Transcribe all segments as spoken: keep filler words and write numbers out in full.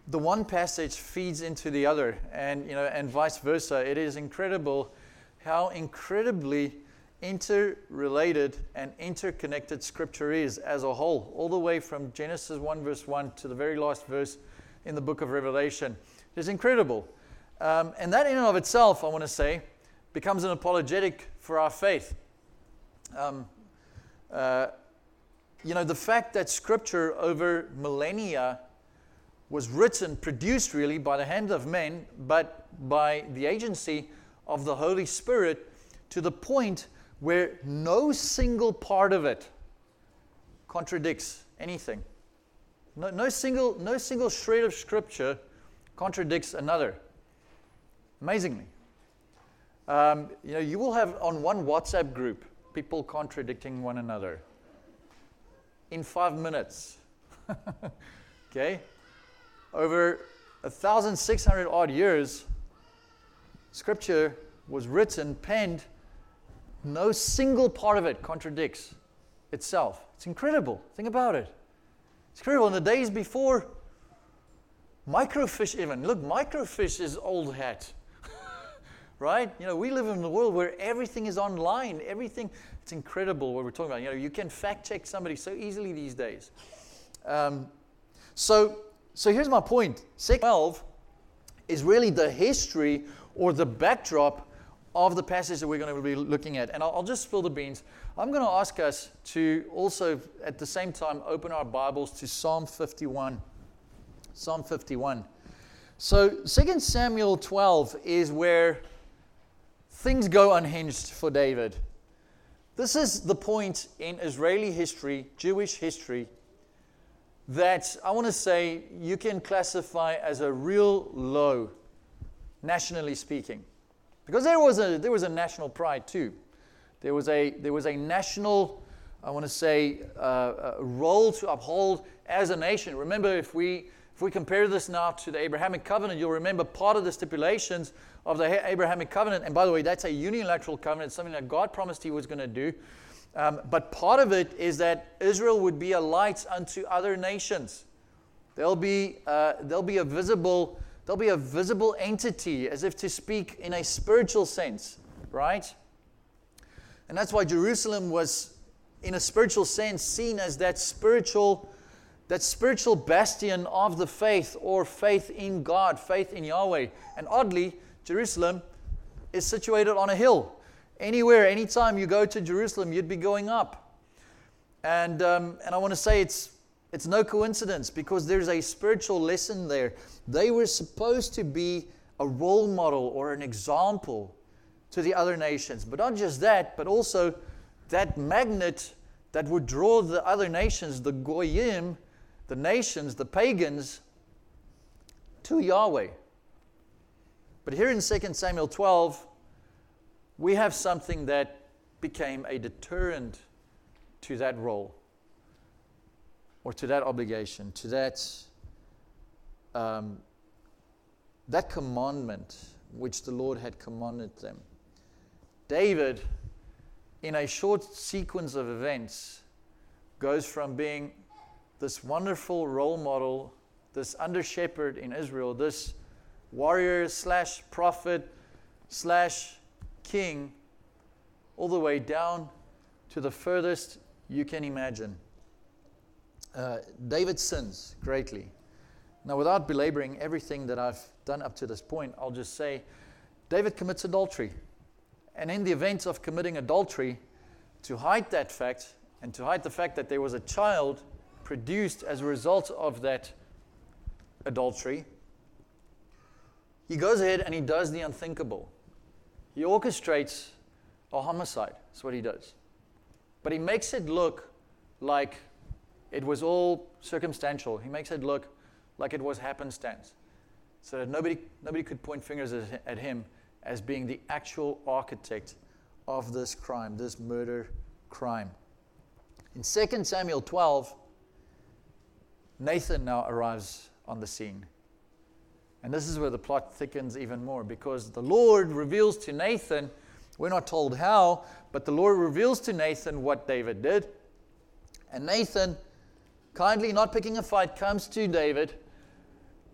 the one passage feeds into the other, and you know, and vice versa. It is incredible how incredibly interrelated and interconnected Scripture is as a whole, all the way from Genesis one verse one to the very last verse in the book of Revelation. It's incredible. Um, and that in and of itself, I want to say, becomes an apologetic for our faith. Um, uh, you know, the fact that Scripture over millennia was written, produced really by the hand of men, but by the agency of the Holy Spirit, to the point where no single part of it contradicts anything. No, no single, no single shred of Scripture contradicts another. Amazingly. Um, you know, you will have on one WhatsApp group people contradicting one another in five minutes. Okay? Over one thousand six hundred odd years, Scripture was written, penned. No single part of it contradicts itself. It's incredible. Think about it. It's incredible. In the days before microfiche even. Look, microfiche is old hat. Right? You know, we live in a world where everything is online. Everything, it's incredible what we're talking about. You know, you can fact check somebody so easily these days. Um, so, so here's my point. Second twelve is really the history or the backdrop of the passage that we're going to be looking at. And I'll, I'll just spill the beans. I'm going to ask us to also, at the same time, open our Bibles to Psalm fifty-one. Psalm fifty-one. So Second Samuel twelve is where things go unhinged for David. This is the point in Israeli history, Jewish history, that I want to say you can classify as a real low, nationally speaking. Because there was a there was a national pride too. There was a there was a national, I want to say, uh, a role to uphold as a nation. Remember, if we if we compare this now to the Abrahamic covenant, you'll remember part of the stipulations of the Abrahamic covenant. And by the way, that's a unilateral covenant, something that God promised He was going to do. Um, but part of it is that Israel would be a light unto other nations. There'll be uh, there'll be a visible. There'll be a visible entity, as if to speak in a spiritual sense, right? And that's why Jerusalem was, in a spiritual sense, seen as that spiritual, that spiritual bastion of the faith, or faith in God, faith in Yahweh. And oddly, Jerusalem is situated on a hill. Anywhere, anytime you go to Jerusalem, you'd be going up. And um, and I want to say it's It's no coincidence, because there's a spiritual lesson there. They were supposed to be a role model or an example to the other nations. But not just that, but also that magnet that would draw the other nations, the Goyim, the nations, the pagans, to Yahweh. But here in Second Samuel twelve, we have something that became a deterrent to that role, or to that obligation, to that um, that commandment which the Lord had commanded them. David, in a short sequence of events, goes from being this wonderful role model, this under-shepherd in Israel, this warrior slash prophet slash king, all the way down to the furthest you can imagine. Uh, David sins greatly. Now, without belaboring everything that I've done up to this point, I'll just say David commits adultery. And in the event of committing adultery, to hide that fact, and to hide the fact that there was a child produced as a result of that adultery, he goes ahead and he does the unthinkable. He orchestrates a homicide. That's what he does. But he makes it look like it was all circumstantial. He makes it look like it was happenstance, so that nobody nobody could point fingers at him as being the actual architect of this crime, this murder crime. In Second Samuel twelve, Nathan now arrives on the scene. And this is where the plot thickens even more, because the Lord reveals to Nathan, we're not told how, but the Lord reveals to Nathan what David did. And Nathan, kindly not picking a fight, comes to David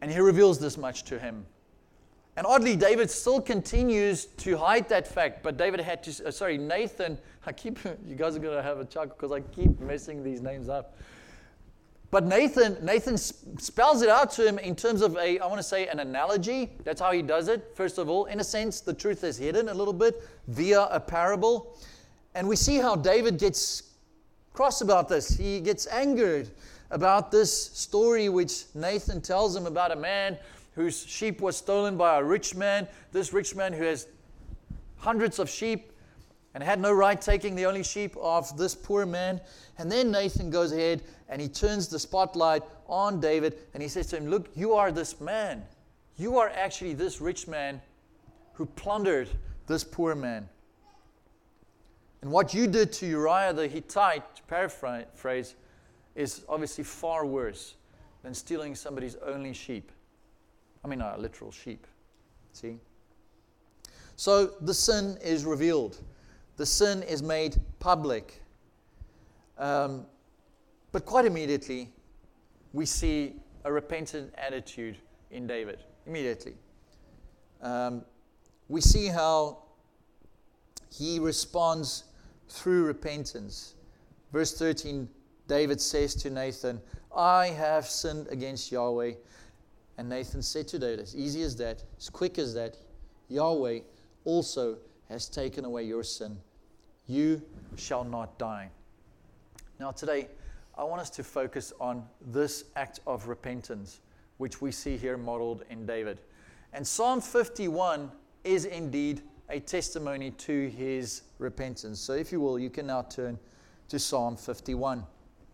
And he reveals this much to him. And oddly, David still continues to hide that fact, but David had to, uh, sorry, Nathan, I keep, you guys are going to have a chuckle because I keep messing these names up. But Nathan, Nathan spells it out to him in terms of a, I want to say, an analogy. That's how he does it. First of all, in a sense, the truth is hidden a little bit via a parable. And we see how David gets cross about this. He gets angered about this story which Nathan tells him about a man whose sheep was stolen by a rich man. This rich man who has hundreds of sheep and had no right taking the only sheep of this poor man. And then Nathan goes ahead and he turns the spotlight on David and he says to him, look, you are this man. You are actually this rich man who plundered this poor man. And what you did to Uriah the Hittite, to paraphrase, is obviously far worse than stealing somebody's only sheep. I mean, a literal sheep. See? So the sin is revealed. The sin is made public. Um, but quite immediately, we see a repentant attitude in David. Immediately. Um, we see how he responds through repentance. Verse thirteen, David says to Nathan, I have sinned against Yahweh. And Nathan said to David, as easy as that, as quick as that, Yahweh also has taken away your sin. You shall not die. Now today, I want us to focus on this act of repentance, which we see here modeled in David. And Psalm fifty-one is indeed a testimony to his repentance. So if you will, you can now turn to Psalm fifty-one.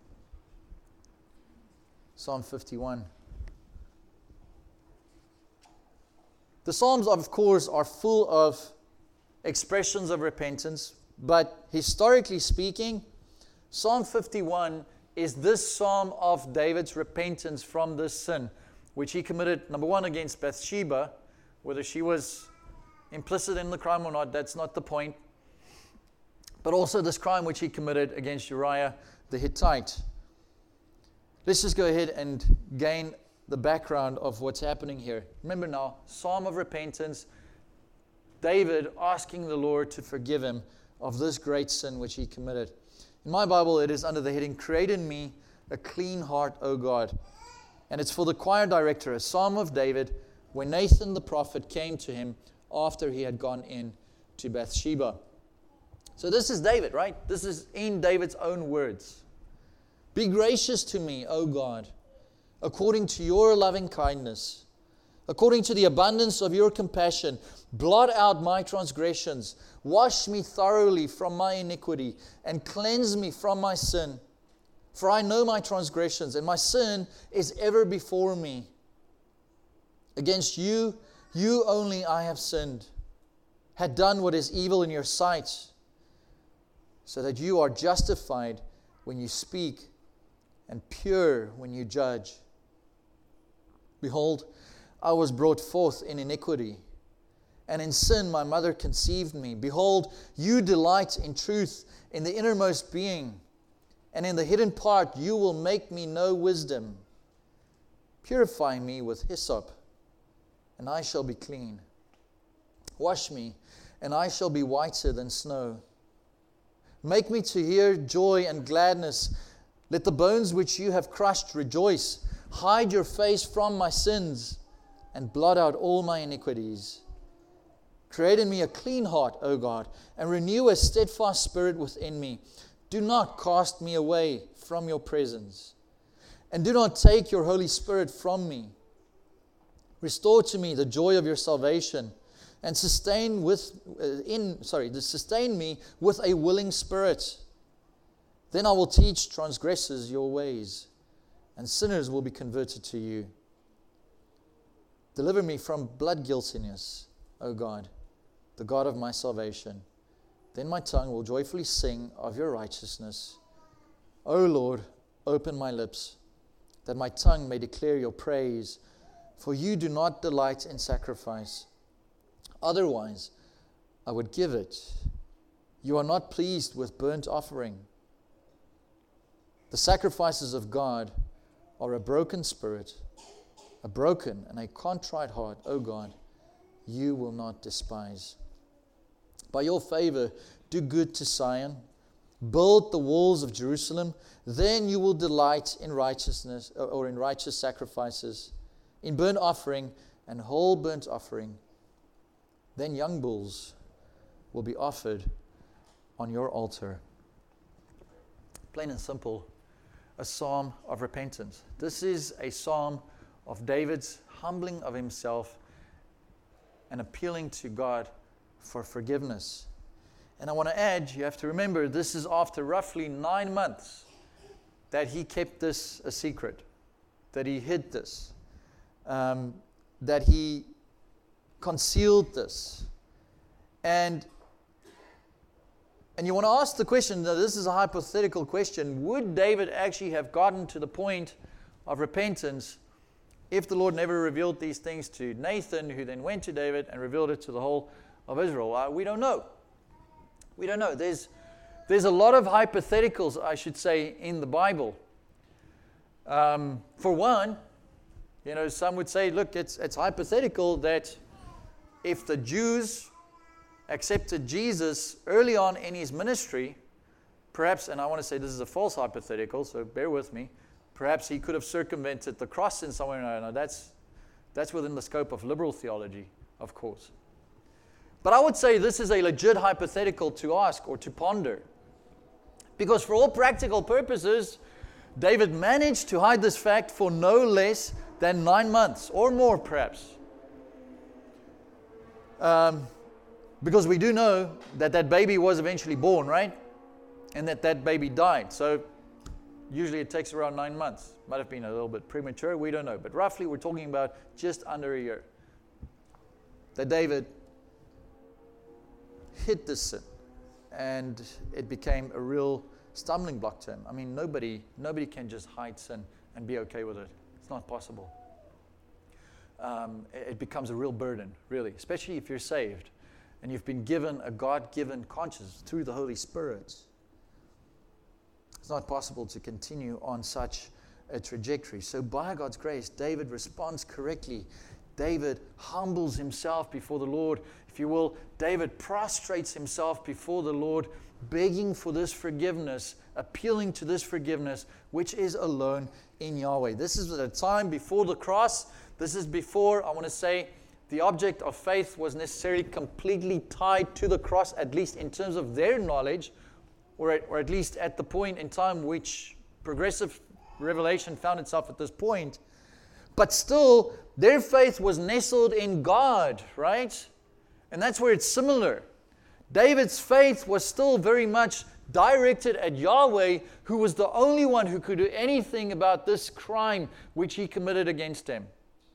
Psalm fifty-one. The Psalms, of course, are full of expressions of repentance, but historically speaking, Psalm fifty-one is this psalm of David's repentance from this sin, which he committed, number one, against Bathsheba. Whether she was implicit in the crime or not, that's not the point. But also this crime which he committed against Uriah the Hittite. Let's just go ahead and gain the background of what's happening here. Remember now, Psalm of repentance, David asking the Lord to forgive him of this great sin which he committed. In my Bible, it is under the heading, Create in me a clean heart, O God. And it's for the choir director, a Psalm of David, when Nathan the prophet came to him after he had gone in to Bathsheba. So this is David, right? This is in David's own words. Be gracious to me, O God, according to your loving kindness, according to the abundance of your compassion. Blot out my transgressions. Wash me thoroughly from my iniquity and cleanse me from my sin. For I know my transgressions, and my sin is ever before me. Against you, you only I have sinned, had done what is evil in your sight, so that you are justified when you speak and pure when you judge. Behold, I was brought forth in iniquity, and in sin my mother conceived me. Behold, you delight in truth in the innermost being, and in the hidden part you will make me know wisdom. Purify me with hyssop, and I shall be clean. Wash me, and I shall be whiter than snow. Make me to hear joy and gladness. Let the bones which you have crushed rejoice. Hide your face from my sins, and blot out all my iniquities. Create in me a clean heart, O God, and renew a steadfast spirit within me. Do not cast me away from your presence, and do not take your Holy Spirit from me. Restore to me the joy of your salvation, and sustain with uh, in sorry, sustain me with a willing spirit. Then I will teach transgressors your ways, and sinners will be converted to you. Deliver me from blood guiltiness, O God, the God of my salvation. Then my tongue will joyfully sing of your righteousness. O Lord, open my lips, that my tongue may declare your praise. For you do not delight in sacrifice. Otherwise, I would give it. You are not pleased with burnt offering. The sacrifices of God are a broken spirit, a broken and a contrite heart, O God, you will not despise. By your favor, do good to Zion. Build the walls of Jerusalem. Then you will delight in righteousness, or in righteous sacrifices, in burnt offering and whole burnt offering. Then young bulls will be offered on your altar. Plain and simple, a psalm of repentance. This is a psalm of David's humbling of himself and appealing to God for forgiveness. And I want to add, you have to remember, this is after roughly nine months that he kept this a secret, that he hid this, um, that he concealed this. And And you want to ask the question, now this is a hypothetical question, would David actually have gotten to the point of repentance if the Lord never revealed these things to Nathan, who then went to David and revealed it to the whole of Israel? Uh, we don't know. We don't know. There's, there's a lot of hypotheticals, I should say, in the Bible. Um, for one, you know, some would say, look, it's, it's hypothetical that if the Jews accepted Jesus early on in his ministry, perhaps, and I want to say this is a false hypothetical, so bear with me, perhaps he could have circumvented the cross in some way or another. That's, that's within the scope of liberal theology, of course. But I would say this is a legit hypothetical to ask or to ponder. Because for all practical purposes, David managed to hide this fact for no less than nine months, or more perhaps. Um... Because we do know that that baby was eventually born, right? And that that baby died. So usually it takes around nine months. Might have been a little bit premature, we don't know. But roughly we're talking about just under a year. That David hid this sin. And it became a real stumbling block to him. I mean, nobody, nobody can just hide sin and be okay with it. It's not possible. Um, it becomes a real burden, really. Especially if you're saved. And you've been given a God-given conscience through the Holy Spirit. It's not possible to continue on such a trajectory. So by God's grace, David responds correctly. David humbles himself before the Lord. If you will, David prostrates himself before the Lord, begging for this forgiveness, appealing to this forgiveness, which is alone in Yahweh. This is the time before the cross. This is before, I want to say, the object of faith was necessarily completely tied to the cross, at least in terms of their knowledge, or at, or at least at the point in time which progressive revelation found itself at this point. But still, their faith was nestled in God, right? And that's where it's similar. David's faith was still very much directed at Yahweh, who was the only one who could do anything about this crime which he committed against him.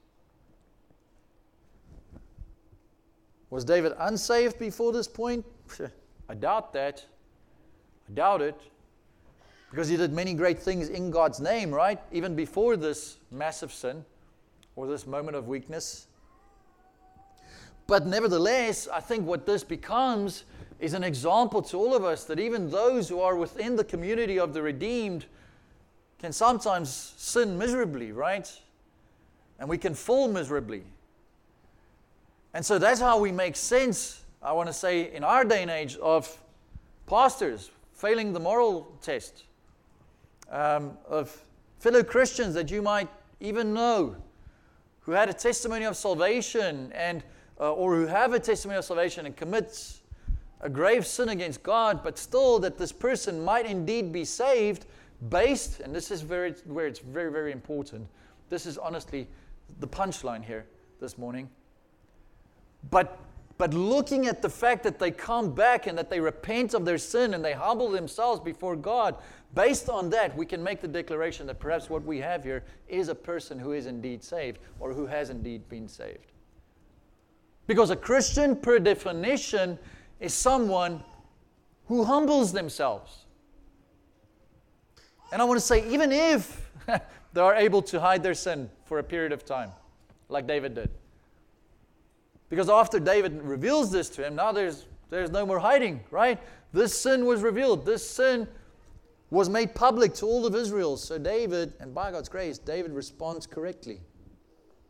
Was David unsaved before this point? I doubt that. I doubt it. Because he did many great things in God's name, right? Even before this massive sin or this moment of weakness. But nevertheless, I think what this becomes is an example to all of us that even those who are within the community of the redeemed can sometimes sin miserably, right? And we can fall miserably. And so that's how we make sense, I want to say, in our day and age, of pastors failing the moral test, um, of fellow Christians that you might even know, who had a testimony of salvation, and uh, or who have a testimony of salvation and commits a grave sin against God, but still that this person might indeed be saved based, and this is where it's, where it's very, very important. This is honestly the punchline here this morning. But but looking at the fact that they come back and that they repent of their sin and they humble themselves before God, based on that, we can make the declaration that perhaps what we have here is a person who is indeed saved or who has indeed been saved. Because a Christian, per definition, is someone who humbles themselves. And I want to say, even if they are able to hide their sin for a period of time, like David did. Because after David reveals this to him, now there's there's no more hiding, right? This sin was revealed. This sin was made public to all of Israel. So David, and by God's grace, David responds correctly.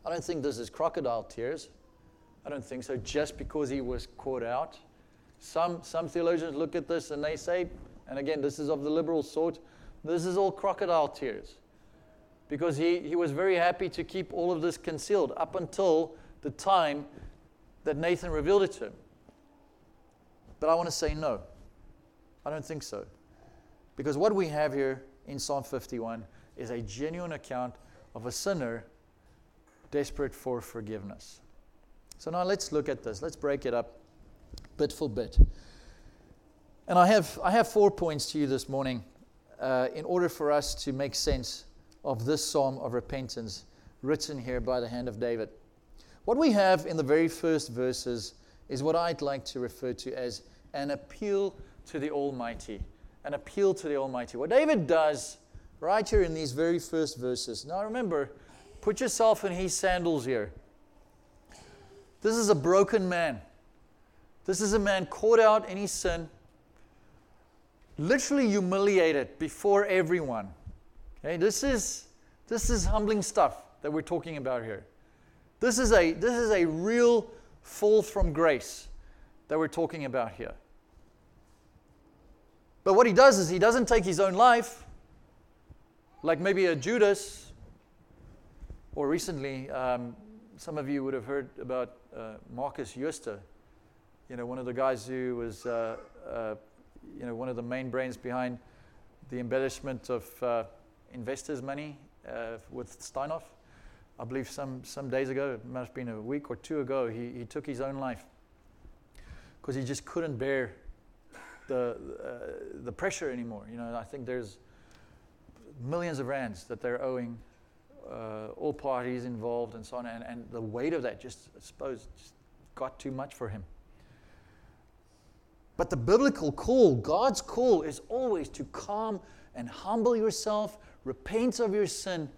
I don't think this is crocodile tears. I don't think so, just because he was caught out. Some, some theologians look at this and they say, and again, this is of the liberal sort, this is all crocodile tears. Because he, he was very happy to keep all of this concealed up until the time that Nathan revealed it to him. But I want to say no. I don't think so. Because what we have here in Psalm fifty-one is a genuine account of a sinner desperate for forgiveness. So now let's look at this. Let's break it up bit for bit. And I have I have four points to you this morning uh, in order for us to make sense of this psalm of repentance written here by the hand of David. What we have in the very first verses is what I'd like to refer to as an appeal to the Almighty. An appeal to the Almighty. What David does right here in these very first verses. Now remember, put yourself in his sandals here. This is a broken man. This is a man caught out in his sin, literally humiliated before everyone. Okay, this is this is humbling stuff that we're talking about here. This is a this is a real fall from grace that we're talking about here. But what he does is he doesn't take his own life, like maybe a Judas, or recently, um, some of you would have heard about uh, Marcus Jooste, you know, one of the guys who was, uh, uh, you know, one of the main brains behind the embellishment of uh, investors' money uh, with Steinhoff. I believe some, some days ago, it must have been a week or two ago, he, he took his own life because he just couldn't bear the uh, the pressure anymore. You know, I think there's millions of rands that they're owing uh, all parties involved and so on, and, and the weight of that just, I suppose, just got too much for him. But the biblical call, God's call, is always to calm and humble yourself, repent of your sin,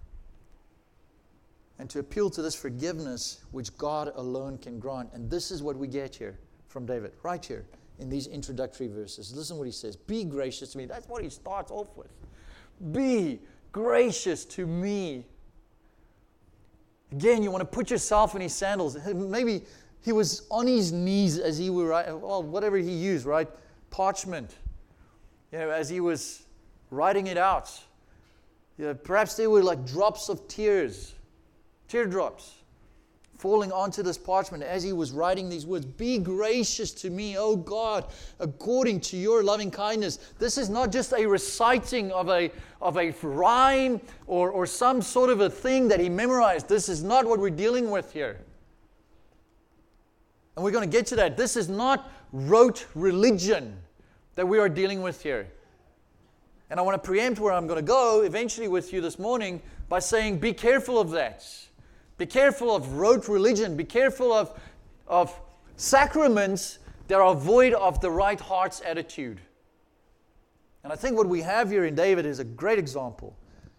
and to appeal to this forgiveness which God alone can grant. And this is what we get here from David, right here in these introductory verses. Listen what he says. Be gracious to me. That's what he starts off with. Be gracious to me. Again, you want to put yourself in his sandals. Maybe he was on his knees as he were writing, well, whatever he used, right? Parchment. You know, as he was writing it out. You know, perhaps they were like drops of tears, teardrops, falling onto this parchment as he was writing these words. Be gracious to me, O God, according to your loving kindness. This is not just a reciting of a, of a rhyme or, or some sort of a thing that he memorized. This is not what we're dealing with here. And we're going to get to that. This is not rote religion that we are dealing with here. And I want to preempt where I'm going to go eventually with you this morning by saying, be careful of that. Be careful of rote religion. Be careful of, of sacraments that are void of the right heart's attitude. And I think what we have here in David is a great example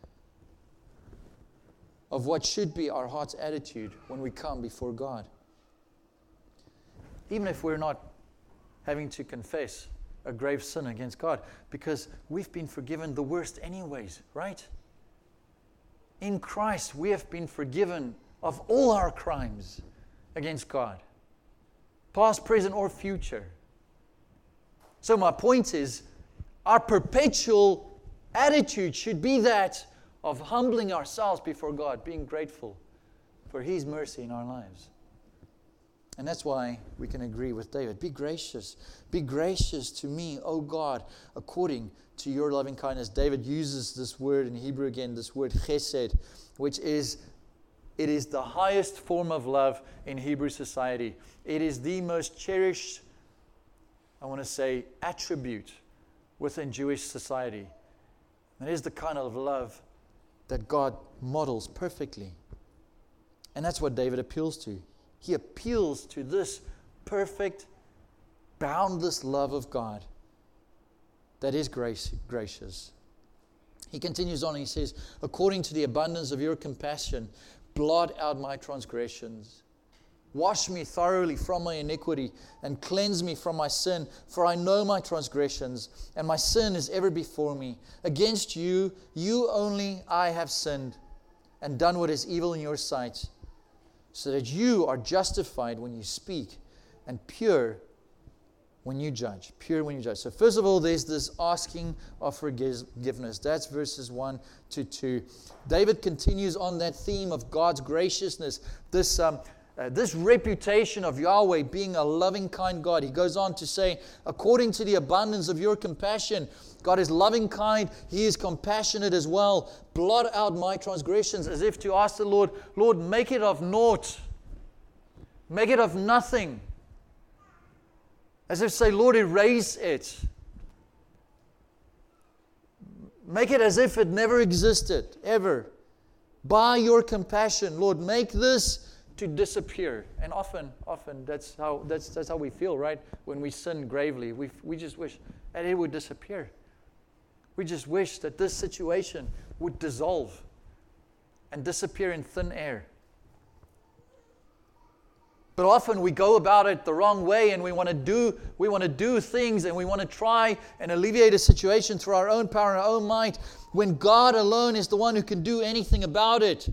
of what should be our heart's attitude when we come before God. Even if we're not having to confess a grave sin against God, because we've been forgiven the worst anyways, right? In Christ, we have been forgiven of all our crimes against God, past, present, or future. So my point is, our perpetual attitude should be that of humbling ourselves before God, being grateful for His mercy in our lives. And that's why we can agree with David. Be gracious. Be gracious to me, O God, according to your loving kindness. David uses this word in Hebrew again, this word chesed, which is, it is the highest form of love in Hebrew society. It is the most cherished, I want to say, attribute within Jewish society. It is the kind of love that God models perfectly. And that's what David appeals to. He appeals to this perfect, boundless love of God that is grace, gracious. He continues on, he says, according to the abundance of your compassion, blot out my transgressions. Wash me thoroughly from my iniquity and cleanse me from my sin, for I know my transgressions, and my sin is ever before me. Against you, you only, I have sinned and done what is evil in your sight, so that you are justified when you speak and pure when you judge. Pure when you judge. So first of all, there's this asking of forgiveness. That's verses one to two. David continues on that theme of God's graciousness, this um, uh, this reputation of Yahweh being a loving, kind God. He goes on to say, according to the abundance of your compassion, God is loving, kind. He is compassionate as well. Blot out my transgressions, as if to ask the Lord, Lord, make it of naught. Make it of nothing. As if to say, Lord, erase it. Make it as if it never existed, ever. By your compassion, Lord, make this to disappear. And often, often that's how that's that's how we feel, right? When we sin gravely, we we just wish that it would disappear. We just wish that this situation would dissolve and disappear in thin air. But often we go about it the wrong way, and we want to do we want to do things, and we want to try and alleviate a situation through our own power and our own might, when God alone is the one who can do anything about it.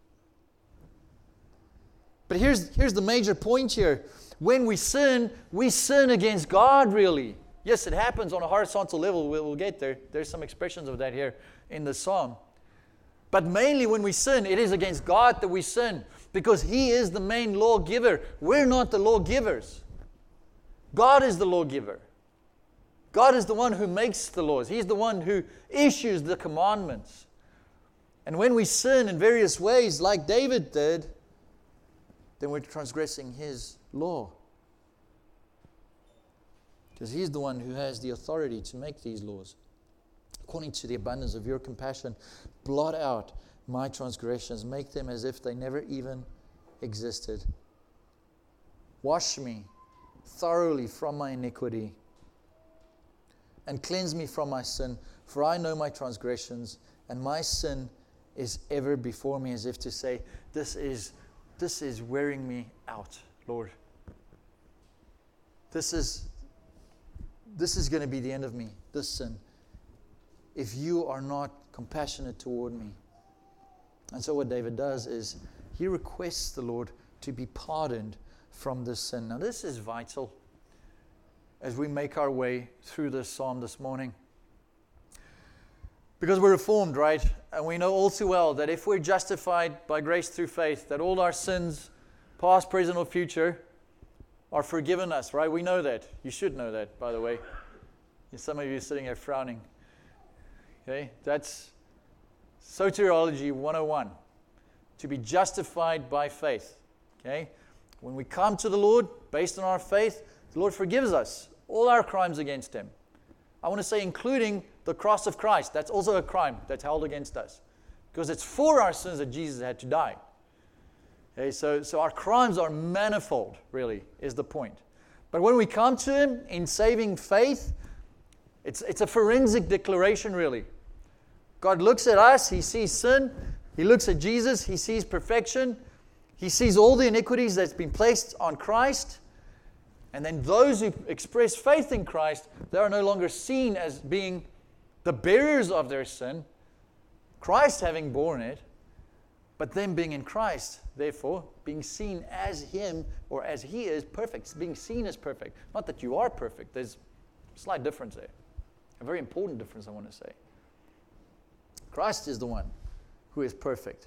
But here's here's the major point here. When we sin, we sin against God, really. Yes, it happens on a horizontal level. We'll, we'll get there. There's some expressions of that here in the psalm. But mainly when we sin, it is against God that we sin, because He is the main lawgiver. We're not the lawgivers. God is the lawgiver. God is the one who makes the laws. He's the one who issues the commandments. And when we sin in various ways, like David did, then we're transgressing His law. Because He's the one who has the authority to make these laws. According to the abundance of your compassion, blot out my transgressions. Make them as if they never even existed. Wash me thoroughly from my iniquity, and cleanse me from my sin. For I know my transgressions, and my sin is ever before me. As if to say, this is This is wearing me out, Lord. This is this is going to be the end of me, this sin, if you are not compassionate toward me. And so what David does is he requests the Lord to be pardoned from this sin. Now this is vital as we make our way through this psalm this morning. Because we're reformed, right? And we know all too well that if we're justified by grace through faith, that all our sins, past, present, or future, are forgiven us, right? We know that. You should know that, by the way. Some of you are sitting here frowning. Okay? That's Soteriology one oh one. To be justified by faith. Okay? When we come to the Lord, based on our faith, the Lord forgives us all our crimes against Him. I want to say including the cross of Christ. That's also a crime that's held against us. Because it's for our sins that Jesus had to die. Okay, so, so our crimes are manifold, really, is the point. But when we come to Him in saving faith, it's, it's a forensic declaration, really. God looks at us, He sees sin. He looks at Jesus, He sees perfection. He sees all the iniquities that's been placed on Christ. And then those who express faith in Christ, they are no longer seen as being the bearers of their sin, Christ having borne it, but them being in Christ, therefore, being seen as Him, or as He is perfect, being seen as perfect. Not that you are perfect, there's a slight difference there. A very important difference, I want to say. Christ is the one who is perfect.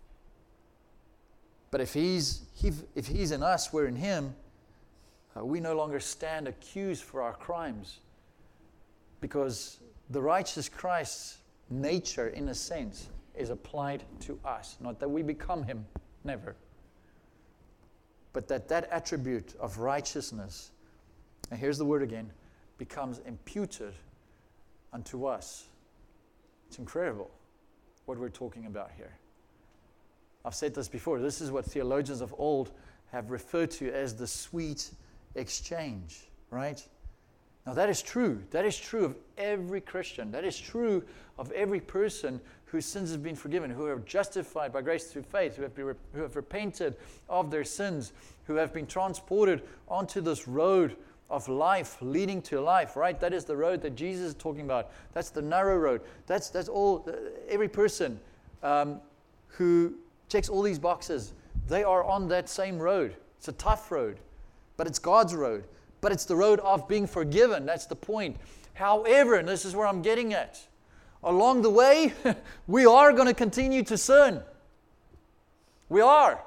But if He's, he, if he's in us, we're in Him, uh, we no longer stand accused for our crimes. Because the righteous Christ's nature, in a sense, is applied to us. Not that we become Him, never. But that that attribute of righteousness, and here's the word again, becomes imputed unto us. It's incredible what we're talking about here. I've said this before. This is what theologians of old have referred to as the sweet exchange, right? Now that is true. That is true of every Christian. That is true of every person whose sins have been forgiven, who are justified by grace through faith, who have, been, who have repented of their sins, who have been transported onto this road of life, leading to life, right? That is the road that Jesus is talking about. That's the narrow road. That's that's all. Uh, every person um, who checks all these boxes, They are on that same road. It's a tough road, but it's God's road. But it's the road of being forgiven. That's the point. However, and this is where I'm getting at, along the way, we are going to continue to sin. We are.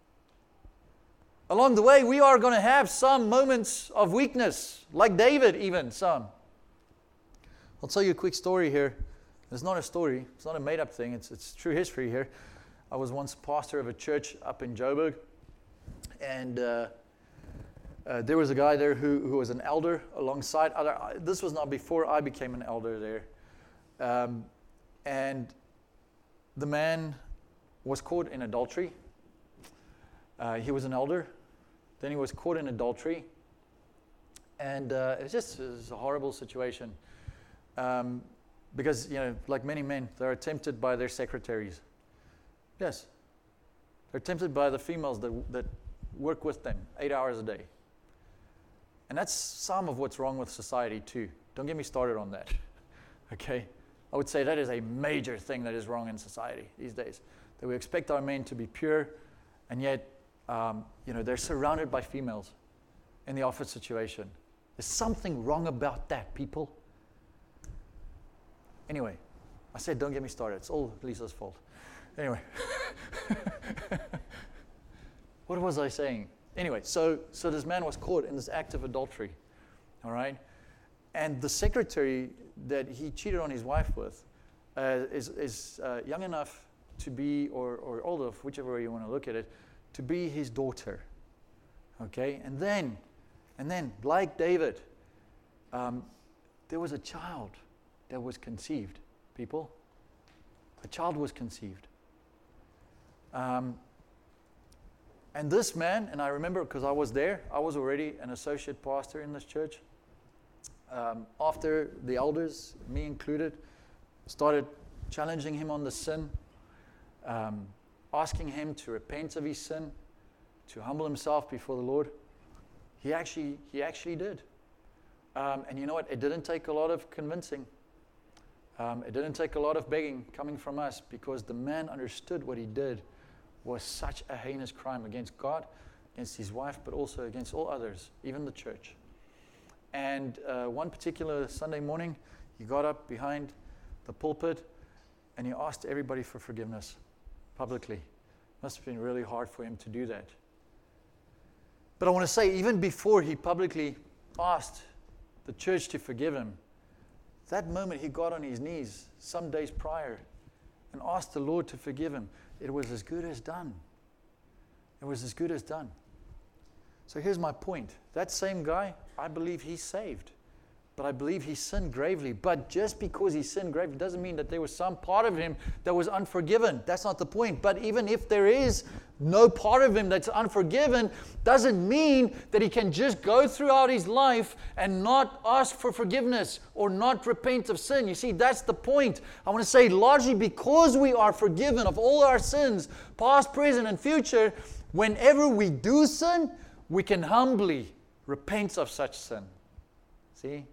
Along the way, we are going to have some moments of weakness, like David even, some. I'll tell you a quick story here. It's not a story. It's not a made-up thing. It's, it's true history here. I was once pastor of a church up in Joburg, and uh, uh, there was a guy there who, who was an elder alongside other. This was not before I became an elder there. Um, and the man was caught in adultery. Uh, he was an elder. Then he was caught in adultery. And uh, it was just it was a horrible situation. Um, because, you know, like many men, they're tempted by their secretaries. Yes. They're tempted by the females that, that work with them eight hours a day. And that's some of what's wrong with society too. Don't get me started on that. Okay? I would say that is a major thing that is wrong in society these days. That we expect our men to be pure, and yet, um, you know, they're surrounded by females in the office situation. There's something wrong about that, people. Anyway, I said don't get me started. It's all Lisa's fault. Anyway. What was I saying? Anyway, so so this man was caught in this act of adultery. All right? And the secretary that he cheated on his wife with uh, is, is uh, young enough to be, or, or old enough, whichever way you want to look at it, to be his daughter. Okay? And then, and then, like David, um, there was a child that was conceived, people. A child was conceived. Um, and this man, and I remember because I was there, I was already an associate pastor in this church. Um, after the elders, me included, started challenging him on the sin, um, asking him to repent of his sin, to humble himself before the Lord, he actually he actually did. Um, and you know what? It didn't take a lot of convincing. Um, it didn't take a lot of begging coming from us, because the man understood what he did was such a heinous crime against God, against his wife, but also against all others, even the church. And uh, one particular Sunday morning, he got up behind the pulpit and he asked everybody for forgiveness publicly. Must have been really hard for him to do that. But I want to say, even before he publicly asked the church to forgive him, that moment he got on his knees some days prior and asked the Lord to forgive him. It was as good as done. It was as good as done. So here's my point. That same guy, I believe he's saved. But I believe he sinned gravely. But just because he sinned gravely doesn't mean that there was some part of him that was unforgiven. That's not the point. But even if there is no part of him that's unforgiven, doesn't mean that he can just go throughout his life and not ask for forgiveness or not repent of sin. You see, that's the point. I want to say, largely because we are forgiven of all our sins, past, present, and future, whenever we do sin, we can humbly repent of such sin. See?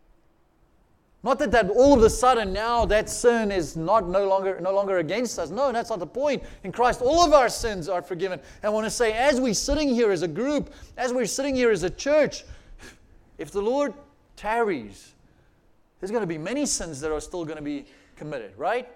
Not that, that all of a sudden now that sin is not no longer no longer against us. No, that's not the point. In Christ, all of our sins are forgiven. And I want to say, as we're sitting here as a group, as we're sitting here as a church, if the Lord tarries, there's going to be many sins that are still going to be committed, right?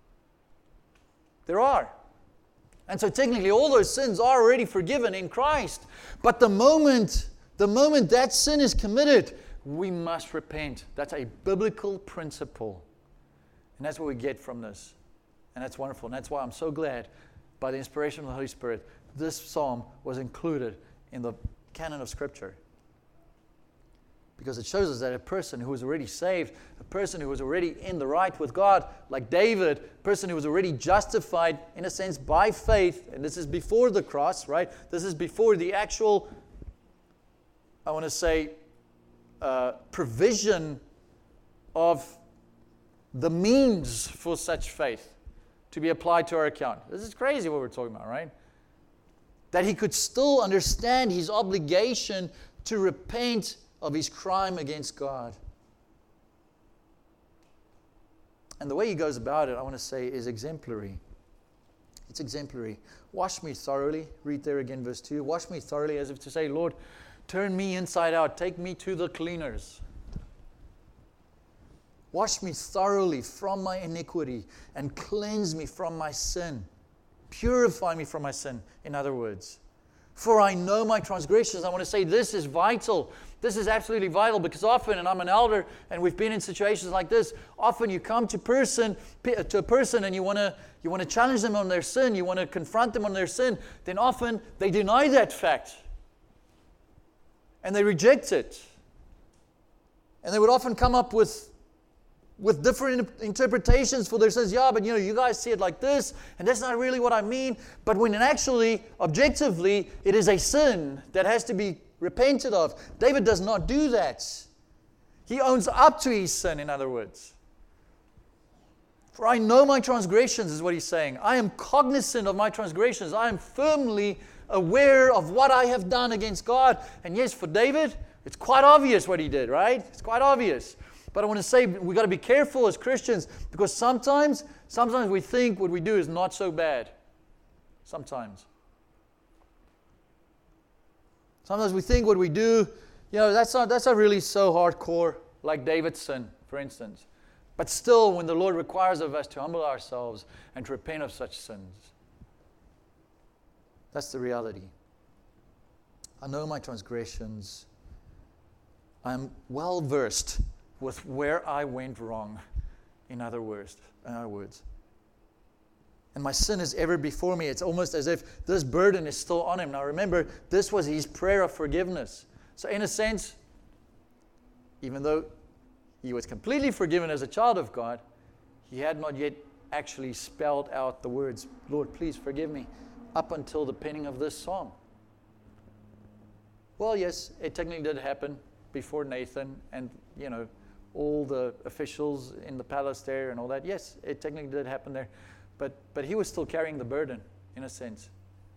There are. And so technically all those sins are already forgiven in Christ. But the moment, the moment that sin is committed, we must repent. That's a biblical principle. And that's what we get from this. And that's wonderful. And that's why I'm so glad, by the inspiration of the Holy Spirit, this psalm was included in the canon of Scripture. Because it shows us that a person who is already saved, a person who is already in the right with God, like David, a person who was already justified, in a sense, by faith, and this is before the cross, right? This is before the actual, I want to say, uh, provision of the means for such faith to be applied to our account. This is crazy what we're talking about, right? That he could still understand his obligation to repent of his crime against God. And the way he goes about it, I want to say, is exemplary. It's exemplary. Wash me thoroughly. Read there again, verse two. Wash me thoroughly, as if to say, Lord, turn me inside out. Take me to the cleaners. Wash me thoroughly from my iniquity and cleanse me from my sin. Purify me from my sin, in other words. For I know my transgressions. I want to say this is vital. This is absolutely vital, because often, and I'm an elder, and we've been in situations like this, often you come to person to a person and you want to you want to challenge them on their sin, you want to confront them on their sin, then often they deny that fact. And they reject it. And they would often come up with with different interpretations for their sins. Yeah, but you know, you guys see it like this, and that's not really what I mean. But when it actually, objectively, it is a sin that has to be repented of. David does not do that. He owns up to his sin, in other words. For I know my transgressions, is what he's saying. I am cognizant of my transgressions. I am firmly aware of what I have done against God. And yes, for David, it's quite obvious what he did, right? It's quite obvious. But I want to say we've got to be careful as Christians, because sometimes, sometimes we think what we do is not so bad. Sometimes. Sometimes we think what we do, you know, that's not, that's not really so hardcore, like David's sin, for instance. But still, when the Lord requires of us to humble ourselves and to repent of such sins, that's the reality. I know my transgressions. I'm well versed with where I went wrong, in other words. In other words. And my sin is ever before me. It's almost as if this burden is still on him. Now remember, this was his prayer of forgiveness. So in a sense, even though he was completely forgiven as a child of God, he had not yet actually spelled out the words, Lord, please forgive me, up until the penning of this psalm. Well, yes, it technically did happen before Nathan and, you know, all the officials in the palace there and all that. Yes, it technically did happen there. But but he was still carrying the burden, in a sense.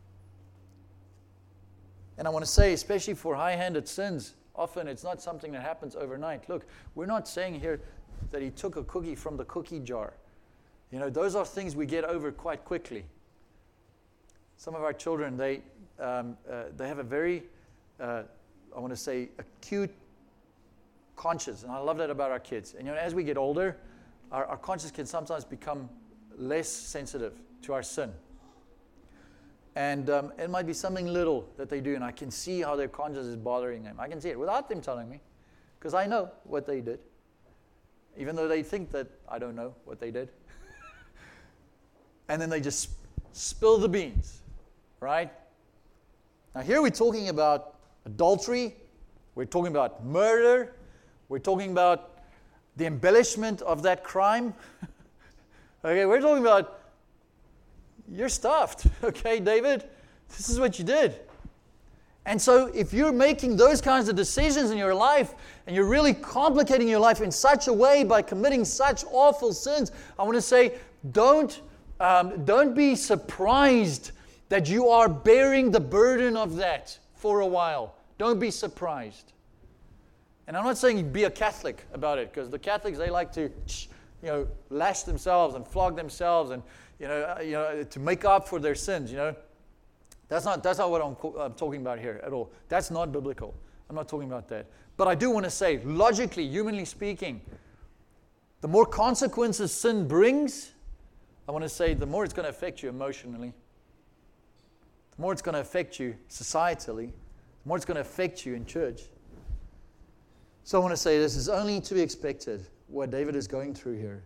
And I want to say, especially for high-handed sins, often it's not something that happens overnight. Look, we're not saying here that he took a cookie from the cookie jar. You know, those are things we get over quite quickly. Some of our children, they um, uh, they have a very, uh, I want to say, acute conscience, and I love that about our kids. And you know, as we get older, our, our conscience can sometimes become less sensitive to our sin. And um, it might be something little that they do, and I can see how their conscience is bothering them. I can see it without them telling me, because I know what they did, even though they think that I don't know what they did. And then they just spill the beans, right? Now here we're talking about adultery, we're talking about murder, we're talking about the embellishment of that crime. Okay, we're talking about, you're stuffed, okay, David? This is what you did. And so if you're making those kinds of decisions in your life, and you're really complicating your life in such a way by committing such awful sins, I want to say, don't, um, don't be surprised that you are bearing the burden of that for a while. Don't be surprised. And I'm not saying be a Catholic about it, because the Catholics, they like to, you know, lash themselves and flog themselves, and you know, you know, to make up for their sins. You know, that's not that's not what I'm, I'm talking about here at all. That's not biblical. I'm not talking about that. But I do want to say, logically, humanly speaking, the more consequences sin brings, I want to say, the more it's going to affect you emotionally. The more it's going to affect you societally. The more it's going to affect you in church. So I want to say this is only to be expected, what David is going through here.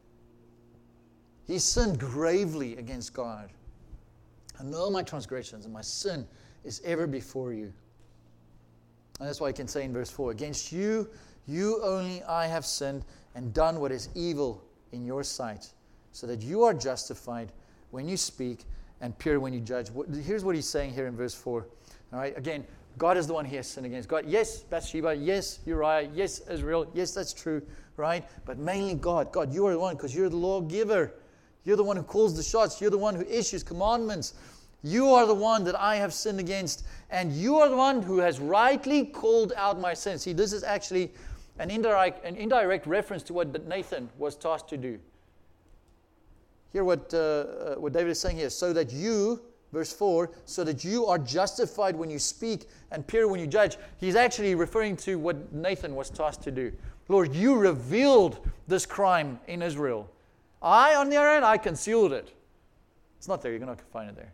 He sinned gravely against God. I know my transgressions, and my sin is ever before you. And that's why I can say in verse four, against you, you only I have sinned and done what is evil in your sight, so that you are justified when you speak and pure when you judge. Here's what he's saying here in verse four. All right, again, God is the one he has sinned against. God, yes, Bathsheba, yes, Uriah, yes, Israel, yes, that's true, right? But mainly God. God, you are the one, because you're the lawgiver. You're the one who calls the shots. You're the one who issues commandments. You are the one that I have sinned against, and you are the one who has rightly called out my sins. See, this is actually an indirect, an indirect reference to what Nathan was tasked to do. Hear what, uh, uh, what David is saying here. So that you, verse four, so that you are justified when you speak and pure when you judge. He's actually referring to what Nathan was tasked to do. Lord, you revealed this crime in Israel. I, on the other hand, I concealed it. It's not there. You're not going to find it there.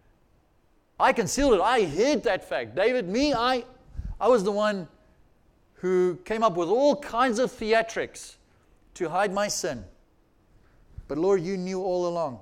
I concealed it. I hid that fact. David, me, I, I was the one who came up with all kinds of theatrics to hide my sin. But Lord, you knew all along.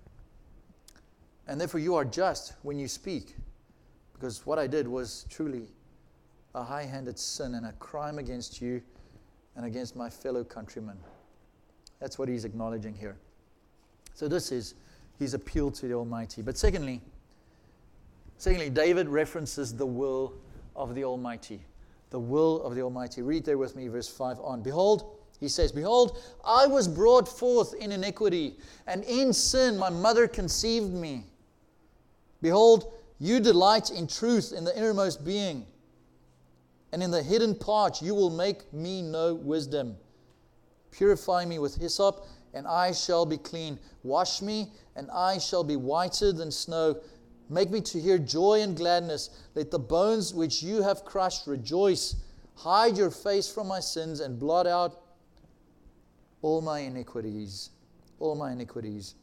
And therefore you are just when you speak. Because what I did was truly a high-handed sin and a crime against you and against my fellow countrymen. That's what he's acknowledging here. So this is his appeal to the Almighty. But secondly, secondly, David references the will of the Almighty. The will of the Almighty. Read there with me, verse five on. Behold, he says, Behold, I was brought forth in iniquity, and in sin my mother conceived me. Behold, you delight in truth in the innermost being, and in the hidden part you will make me know wisdom. Purify me with hyssop, and I shall be clean. Wash me, and I shall be whiter than snow. Make me to hear joy and gladness. Let the bones which you have crushed rejoice. Hide your face from my sins and blot out all my iniquities. All my iniquities.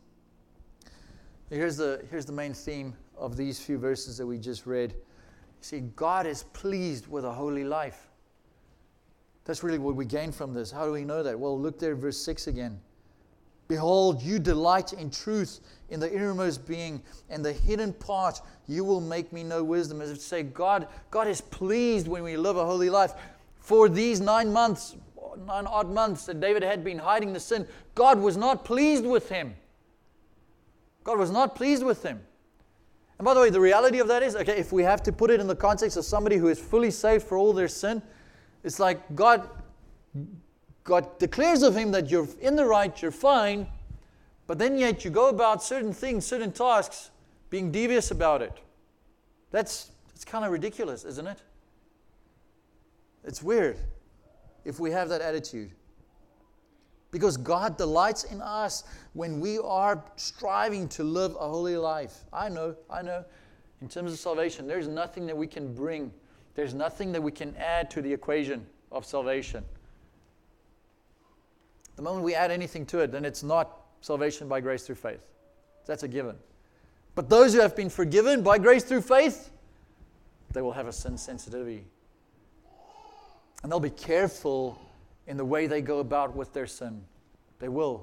Here's the, here's the main theme of these few verses that we just read. You see, God is pleased with a holy life. That's really what we gain from this. How do we know that? Well, look there, verse six again. Behold, you delight in truth in the innermost being, and the hidden part you will make me know wisdom. As if to say, God, God is pleased when we live a holy life. For these nine months, nine odd months that David had been hiding the sin, God was not pleased with him. God was not pleased with him. And by the way, the reality of that is, okay, if we have to put it in the context of somebody who is fully saved for all their sin, it's like God, God declares of him that you're in the right, you're fine, but then yet you go about certain things, certain tasks, being devious about it. That's, that's kind of ridiculous, isn't it? It's weird if we have that attitude. Because God delights in us when we are striving to live a holy life. I know, I know. In terms of salvation, there's nothing that we can bring. There's nothing that we can add to the equation of salvation. The moment we add anything to it, then it's not salvation by grace through faith. That's a given. But those who have been forgiven by grace through faith, they will have a sin sensitivity. And they'll be careful in the way they go about with their sin. They will.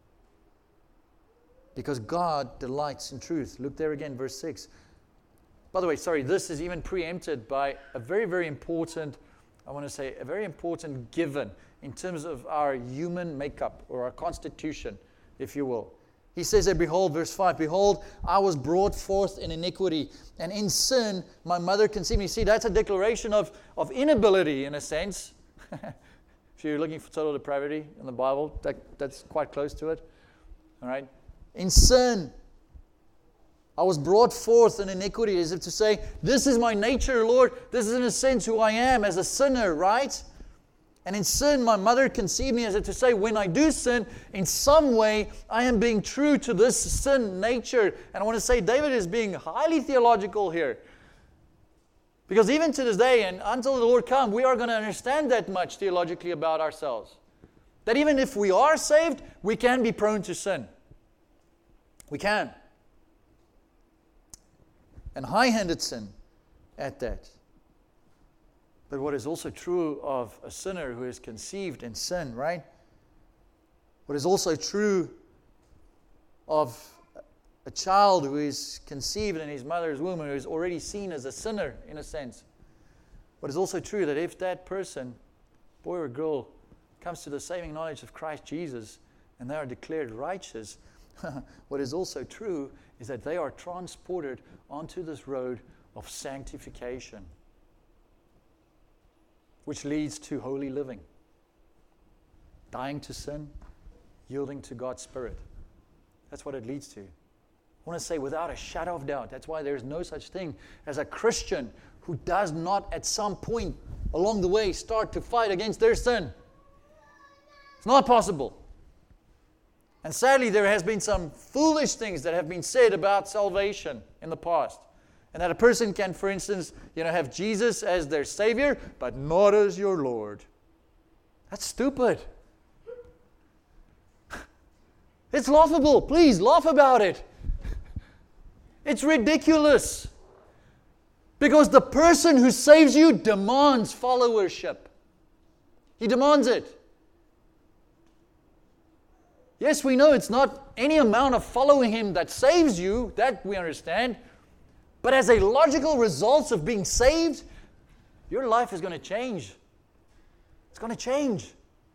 Because God delights in truth. Look there again, verse six. By the way, sorry, this is even preempted by a very, very important, I want to say, a very important given in terms of our human makeup or our constitution, if you will. He says there, behold, verse five, Behold, I was brought forth in iniquity, and in sin my mother conceived me. See, that's a declaration of, of inability in a sense. If you're looking for total depravity in the Bible, that, that's quite close to it. All right? In sin, I was brought forth in iniquity, as if to say, this is my nature, Lord. This is in a sense who I am as a sinner, right? And in sin, my mother conceived me, as if to say, when I do sin, in some way, I am being true to this sin nature. And I want to say, David is being highly theological here. Because even to this day, and until the Lord come, we are going to understand that much theologically about ourselves. That even if we are saved, we can be prone to sin. We can. And high-handed sin at that. But what is also true of a sinner who is conceived in sin, right? What is also true of a child who is conceived in his mother's womb and who is already seen as a sinner, in a sense. What is also true that if that person, boy or girl, comes to the saving knowledge of Christ Jesus and they are declared righteous, what is also true is that they are transported onto this road of sanctification, which leads to holy living. Dying to sin, yielding to God's Spirit. That's what it leads to. I want to say without a shadow of doubt, that's why there's no such thing as a Christian who does not at some point along the way start to fight against their sin. It's not possible. And sadly, there has been some foolish things that have been said about salvation in the past. And that a person can, for instance, you know, have Jesus as their Savior, but not as your Lord. That's stupid. It's laughable. Please, laugh about it. It's ridiculous. Because the person who saves you demands followership. He demands it. Yes, we know it's not any amount of following Him that saves you. That we understand. But as a logical result of being saved, your life is going to change. It's going to change.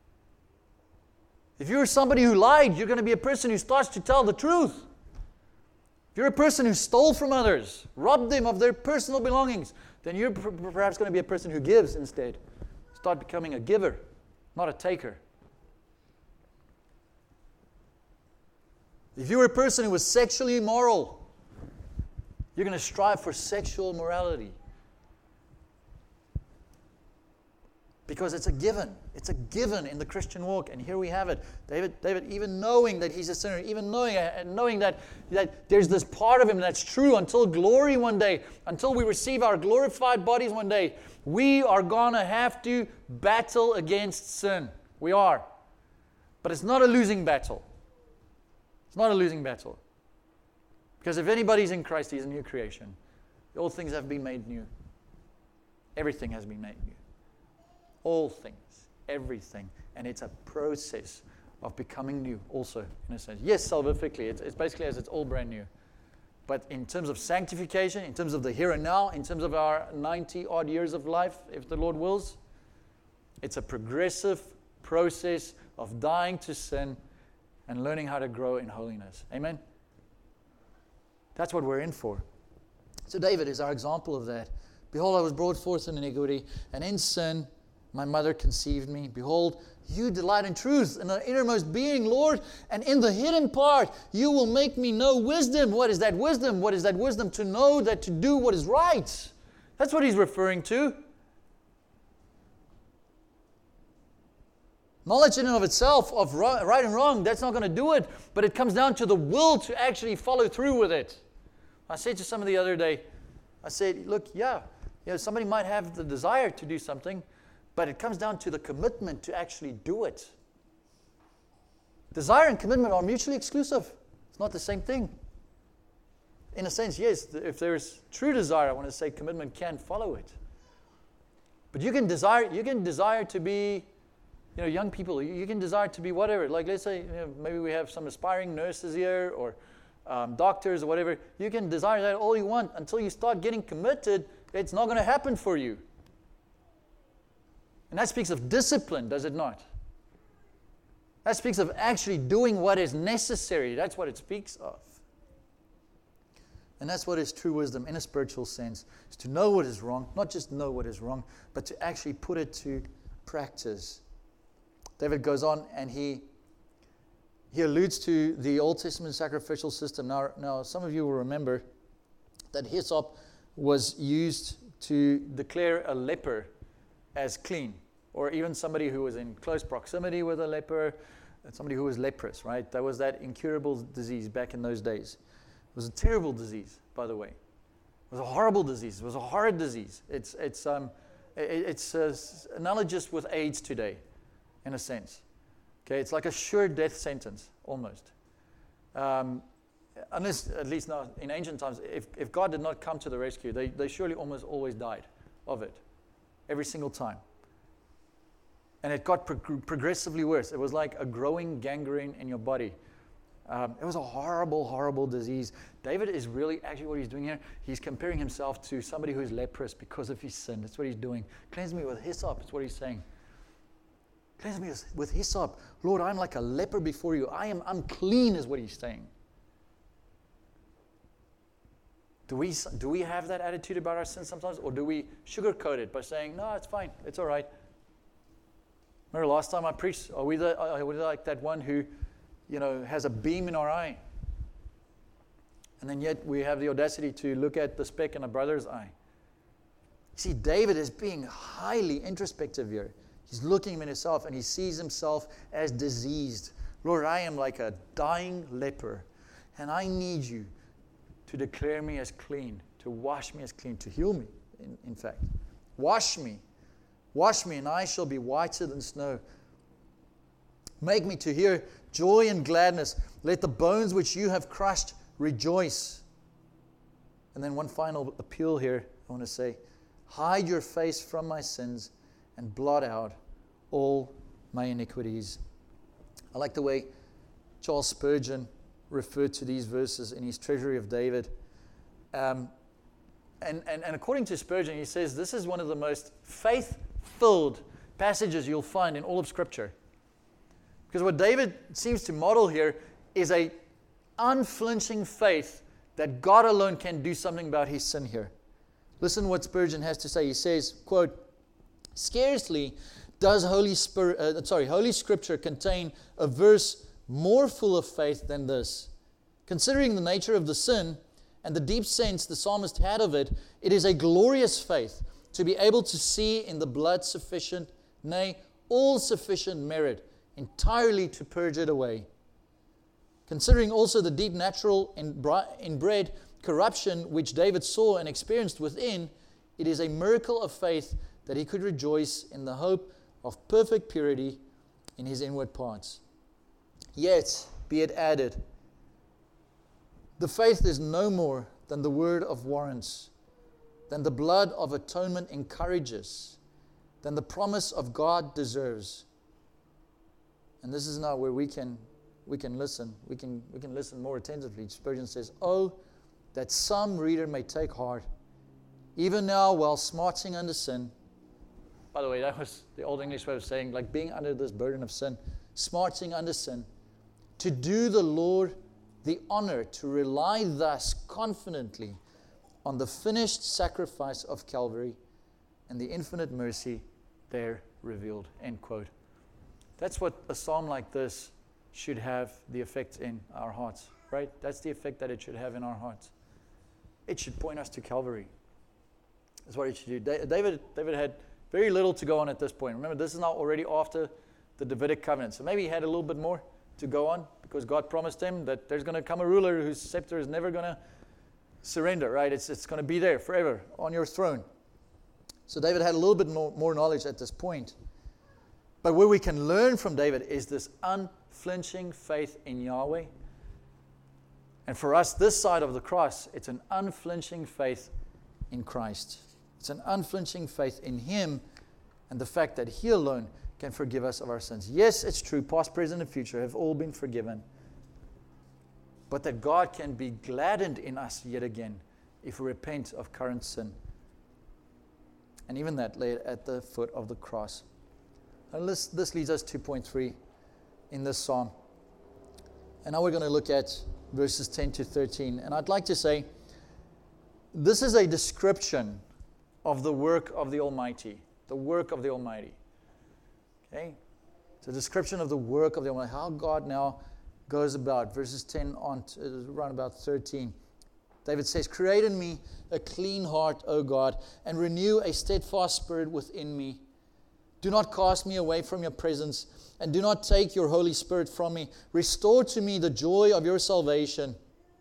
If you're somebody who lied, you're going to be a person who starts to tell the truth. If you're a person who stole from others, robbed them of their personal belongings, then you're perhaps going to be a person who gives instead. Start becoming a giver, not a taker. If you were a person who was sexually immoral, you're going to strive for sexual morality. Because it's a given. It's a given in the Christian walk. And here we have it. David, David, even knowing that he's a sinner, even knowing and knowing that, that there's this part of him that's true until glory one day, until we receive our glorified bodies one day, we are going to have to battle against sin. We are. But it's not a losing battle. It's not a losing battle. Because if anybody's in Christ, he's a new creation. All things have been made new. Everything has been made new. All things, everything. And it's a process of becoming new also, in a sense. Yes, salvifically, it's, it's basically as it's all brand new. But in terms of sanctification, in terms of the here and now, in terms of our ninety-odd years of life, if the Lord wills, it's a progressive process of dying to sin and learning how to grow in holiness. Amen? That's what we're in for. So David is our example of that. Behold, I was brought forth in iniquity, and in sin my mother conceived me. Behold, you delight in truth in the innermost being, Lord, and in the hidden part you will make me know wisdom. What is that wisdom? What is that wisdom? To know that to do what is right. That's what he's referring to. Knowledge in and of itself of right and wrong, that's not going to do it. But it comes down to the will to actually follow through with it. I said to somebody the other day, I said, look, yeah, you know, somebody might have the desire to do something, but it comes down to the commitment to actually do it. Desire and commitment are mutually exclusive. It's not the same thing. In a sense, yes, if there's true desire, I want to say commitment can follow it. But you can desire, you can desire to be, you know, young people, you can desire to be whatever. Like, let's say, you know, maybe we have some aspiring nurses here or um, doctors or whatever. You can desire that all you want. Until you start getting committed, it's not going to happen for you. And that speaks of discipline, does it not? That speaks of actually doing what is necessary. That's what it speaks of. And that's what is true wisdom in a spiritual sense, is to know what is wrong, not just know what is wrong, but to actually put it to practice. David goes on and he he alludes to the Old Testament sacrificial system. Now, now some of you will remember that hyssop was used to declare a leper as clean, or even somebody who was in close proximity with a leper, somebody who was leprous, right? That was that incurable disease back in those days. It was a terrible disease, by the way. It was a horrible disease. It was a horrid disease. It's it's um it, it's uh, analogous with AIDS today, in a sense. Okay, it's like a sure death sentence, almost. Um, unless, at least now in ancient times, if, if God did not come to the rescue, they, they surely almost always died of it. Every single time. And it got pro- progressively worse. It was like a growing gangrene in your body. Um, it was a horrible, horrible disease. David is really, actually what he's doing here, he's comparing himself to somebody who is leprous because of his sin. That's what he's doing. Cleanse me with hyssop, that's what he's saying. Cleanse me with hyssop. Lord, I'm like a leper before you. I am unclean is what he's saying. Do we, do we have that attitude about our sin sometimes? Or do we sugarcoat it by saying, no, it's fine. It's all right. Remember last time I preached, are we, the, are we like that one who, you know, has a beam in our eye? And then yet we have the audacity to look at the speck in a brother's eye. See, David is being highly introspective here. He's looking at himself and he sees himself as diseased, Lord, I am like a dying leper, and I need you to declare me as clean, to wash me as clean, to heal me, in, in fact. Wash me. Wash me, and I shall be whiter than snow. Make me to hear joy and gladness. Let the bones which you have crushed rejoice. And then one final appeal here, I want to say, hide your face from my sins and blot out all my iniquities. I like the way Charles Spurgeon referred to these verses in his Treasury of David. Um, and, and, and according to Spurgeon, he says this is one of the most faith-filled passages you'll find in all of Scripture. Because what David seems to model here is a unflinching faith that God alone can do something about his sin here. Listen what Spurgeon has to say. He says, quote, scarcely does Holy Spirit, uh, sorry, Holy Scripture contain a verse more full of faith than this. Considering the nature of the sin and the deep sense the psalmist had of it, it is a glorious faith to be able to see in the blood sufficient, nay, all sufficient merit, entirely to purge it away. Considering also the deep natural inbred corruption which David saw and experienced within, it is a miracle of faith that he could rejoice in the hope of perfect purity in his inward parts. Yet, be it added, the faith is no more than the word of warrants, than the blood of atonement encourages, than the promise of God deserves. And this is now where we can we can listen. We can we can listen more attentively. Spurgeon says, "Oh, that some reader may take heart, even now while smarting under sin." By the way, that was the Old English way of saying, like being under this burden of sin, smarting under sin, to do the Lord the honor to rely thus confidently on the finished sacrifice of Calvary and the infinite mercy there revealed. End quote. That's what a psalm like this should have the effect in our hearts, right? That's the effect that it should have in our hearts. It should point us to Calvary. That's what it should do. David, David had very little to go on at this point. Remember, this is now already after the Davidic covenant. So maybe he had a little bit more to go on because God promised him that there's going to come a ruler whose scepter is never going to surrender, right? It's, it's going to be there forever on your throne. So David had a little bit more, more knowledge at this point. But where we can learn from David is this unflinching faith in Yahweh. And for us, this side of the cross, it's an unflinching faith in Christ. It's an unflinching faith in Him and the fact that He alone can forgive us of our sins. Yes, it's true, past, present, and future have all been forgiven. But that God can be gladdened in us yet again if we repent of current sin. And even that laid at the foot of the cross. And this, this leads us to point three in this psalm. And now we're going to look at verses ten to thirteen. And I'd like to say, this is a description of the work of the Almighty. The work of the Almighty. Okay? It's a description of the work of the Almighty. How God now goes about. Verses ten on to around about thirteen. David says, create in me a clean heart, O God, and renew a steadfast spirit within me. Do not cast me away from your presence, and do not take your Holy Spirit from me. Restore to me the joy of your salvation,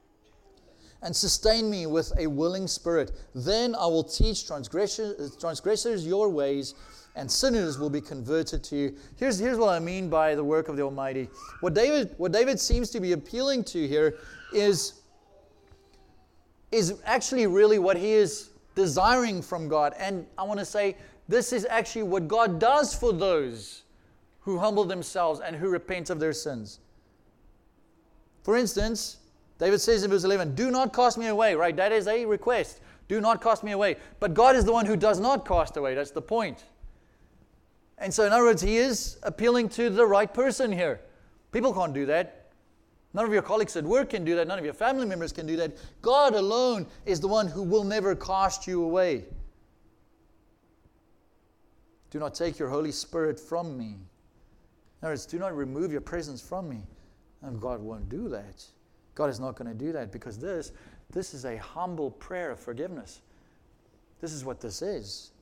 and sustain me with a willing spirit. Then I will teach transgressors, transgressors your ways, and sinners will be converted to you. Here's, here's what I mean by the work of the Almighty. What David, what David seems to be appealing to here is, is actually really what he is desiring from God. And I want to say, this is actually what God does for those who humble themselves and who repent of their sins. For instance, David says in verse eleven, do not cast me away, right? That is a request. Do not cast me away. But God is the one who does not cast away. That's the point. And so in other words, he is appealing to the right person here. People can't do that. None of your colleagues at work can do that. None of your family members can do that. God alone is the one who will never cast you away. Do not take your Holy Spirit from me. In other words, do not remove your presence from me. And God won't do that. God is not going to do that because this, this is a humble prayer of forgiveness. This is what this is.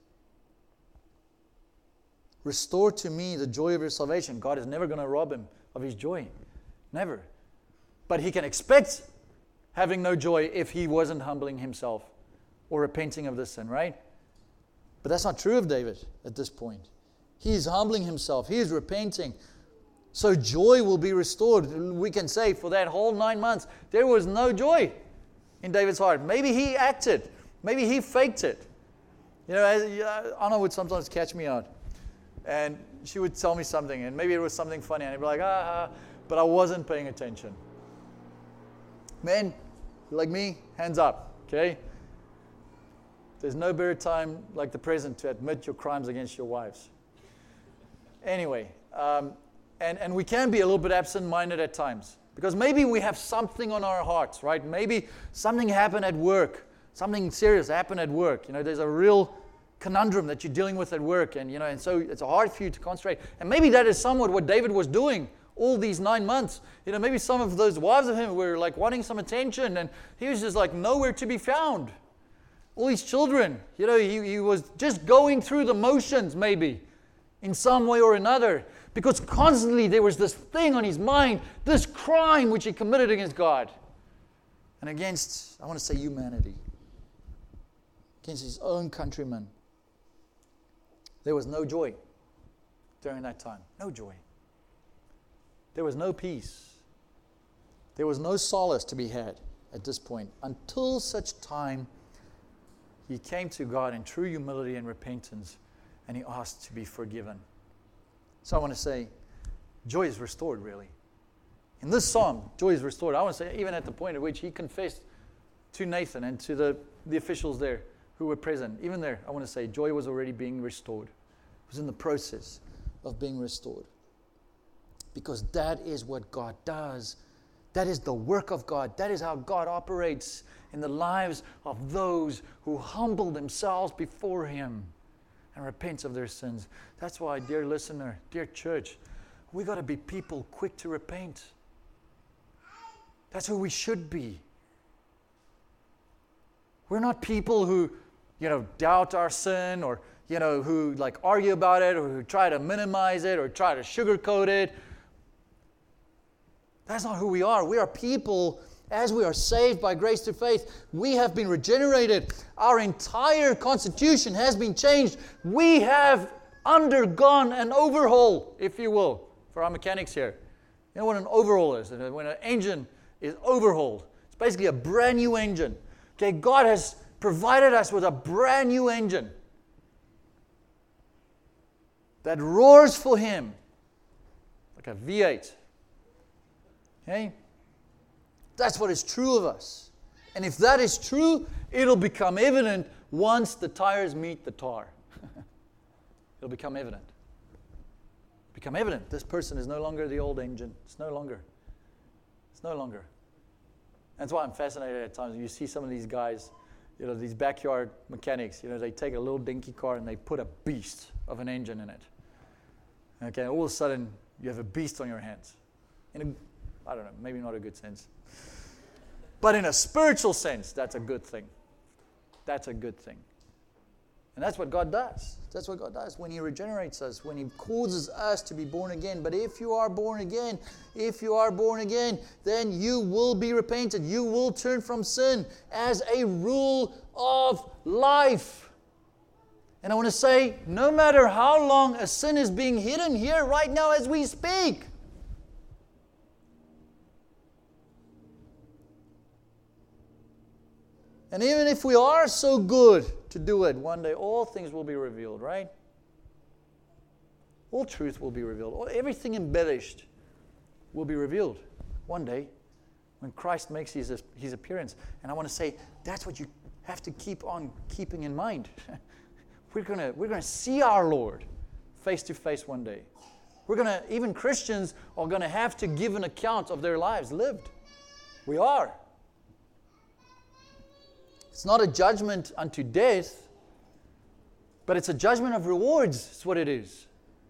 Restore to me the joy of your salvation. God is never going to rob him of his joy. Never. But he can expect having no joy if he wasn't humbling himself or repenting of this sin, right? But that's not true of David at this point. He is humbling himself. He is repenting. So joy will be restored. We can say for that whole nine months, there was no joy in David's heart. Maybe he acted. Maybe he faked it. You know, as, Anna would sometimes catch me out. And she would tell me something. And maybe it was something funny. And I'd be like, ah, but I wasn't paying attention. Men, like me, hands up, okay? There's no better time like the present to admit your crimes against your wives. Anyway, um, and, and we can be a little bit absent-minded at times. Because maybe we have something on our hearts, right? Maybe something happened at work. Something serious happened at work. You know, there's a real conundrum that you're dealing with at work. And, you know, and so it's hard for you to concentrate. And maybe that is somewhat what David was doing all these nine months. You know, maybe some of those wives of him were like wanting some attention. And he was just like nowhere to be found. All his children, you know, he, he was just going through the motions maybe in some way or another. Because constantly there was this thing on his mind, this crime which he committed against God. And against, I want to say humanity. Against his own countrymen. There was no joy during that time. No joy. There was no peace. There was no solace to be had at this point until such time he came to God in true humility and repentance and he asked to be forgiven. So I want to say, joy is restored, really. In this psalm, joy is restored. I want to say, even at the point at which he confessed to Nathan and to the, the officials there who were present, even there, I want to say, joy was already being restored. It was in the process of being restored. Because that is what God does. That is the work of God. That is how God operates in the lives of those who humble themselves before Him and repent of their sins. That's why, dear listener, dear church, we got to be people quick to repent. That's who we should be. We're not people who, you know, doubt our sin or, you know, who like argue about it or who try to minimize it or try to sugarcoat it. That's not who we are. We are people, as we are saved by grace through faith, we have been regenerated. Our entire constitution has been changed. We have undergone an overhaul, if you will, for our mechanics here. You know what an overhaul is? When an engine is overhauled, it's basically a brand new engine. Okay, God has provided us with a brand new engine that roars for Him like a V eight. Okay? That's what is true of us. And if that is true, it'll become evident once the tires meet the tar. It'll become evident. Become evident. This person is no longer the old engine. It's no longer. It's no longer. That's why I'm fascinated at times. You see some of these guys, you know, these backyard mechanics, you know, they take a little dinky car and they put a beast of an engine in it. Okay, all of a sudden you have a beast on your hands. In a, I don't know, maybe not a good sense. But in a spiritual sense, that's a good thing. That's a good thing. And that's what God does. That's what God does when He regenerates us, when He causes us to be born again. But if you are born again, if you are born again, then you will be repentant. You will turn from sin as a rule of life. And I want to say, no matter how long a sin is being hidden here right now as we speak, and even if we are so good to do it, one day all things will be revealed, right? All truth will be revealed. All, everything embellished will be revealed one day when Christ makes his, his appearance. And I want to say, that's what you have to keep on keeping in mind. We're going to we're going to see our Lord face to face one day. We're going to, even Christians are going to have to give an account of their lives lived. We are. It's not a judgment unto death, but it's a judgment of rewards. That's what it is.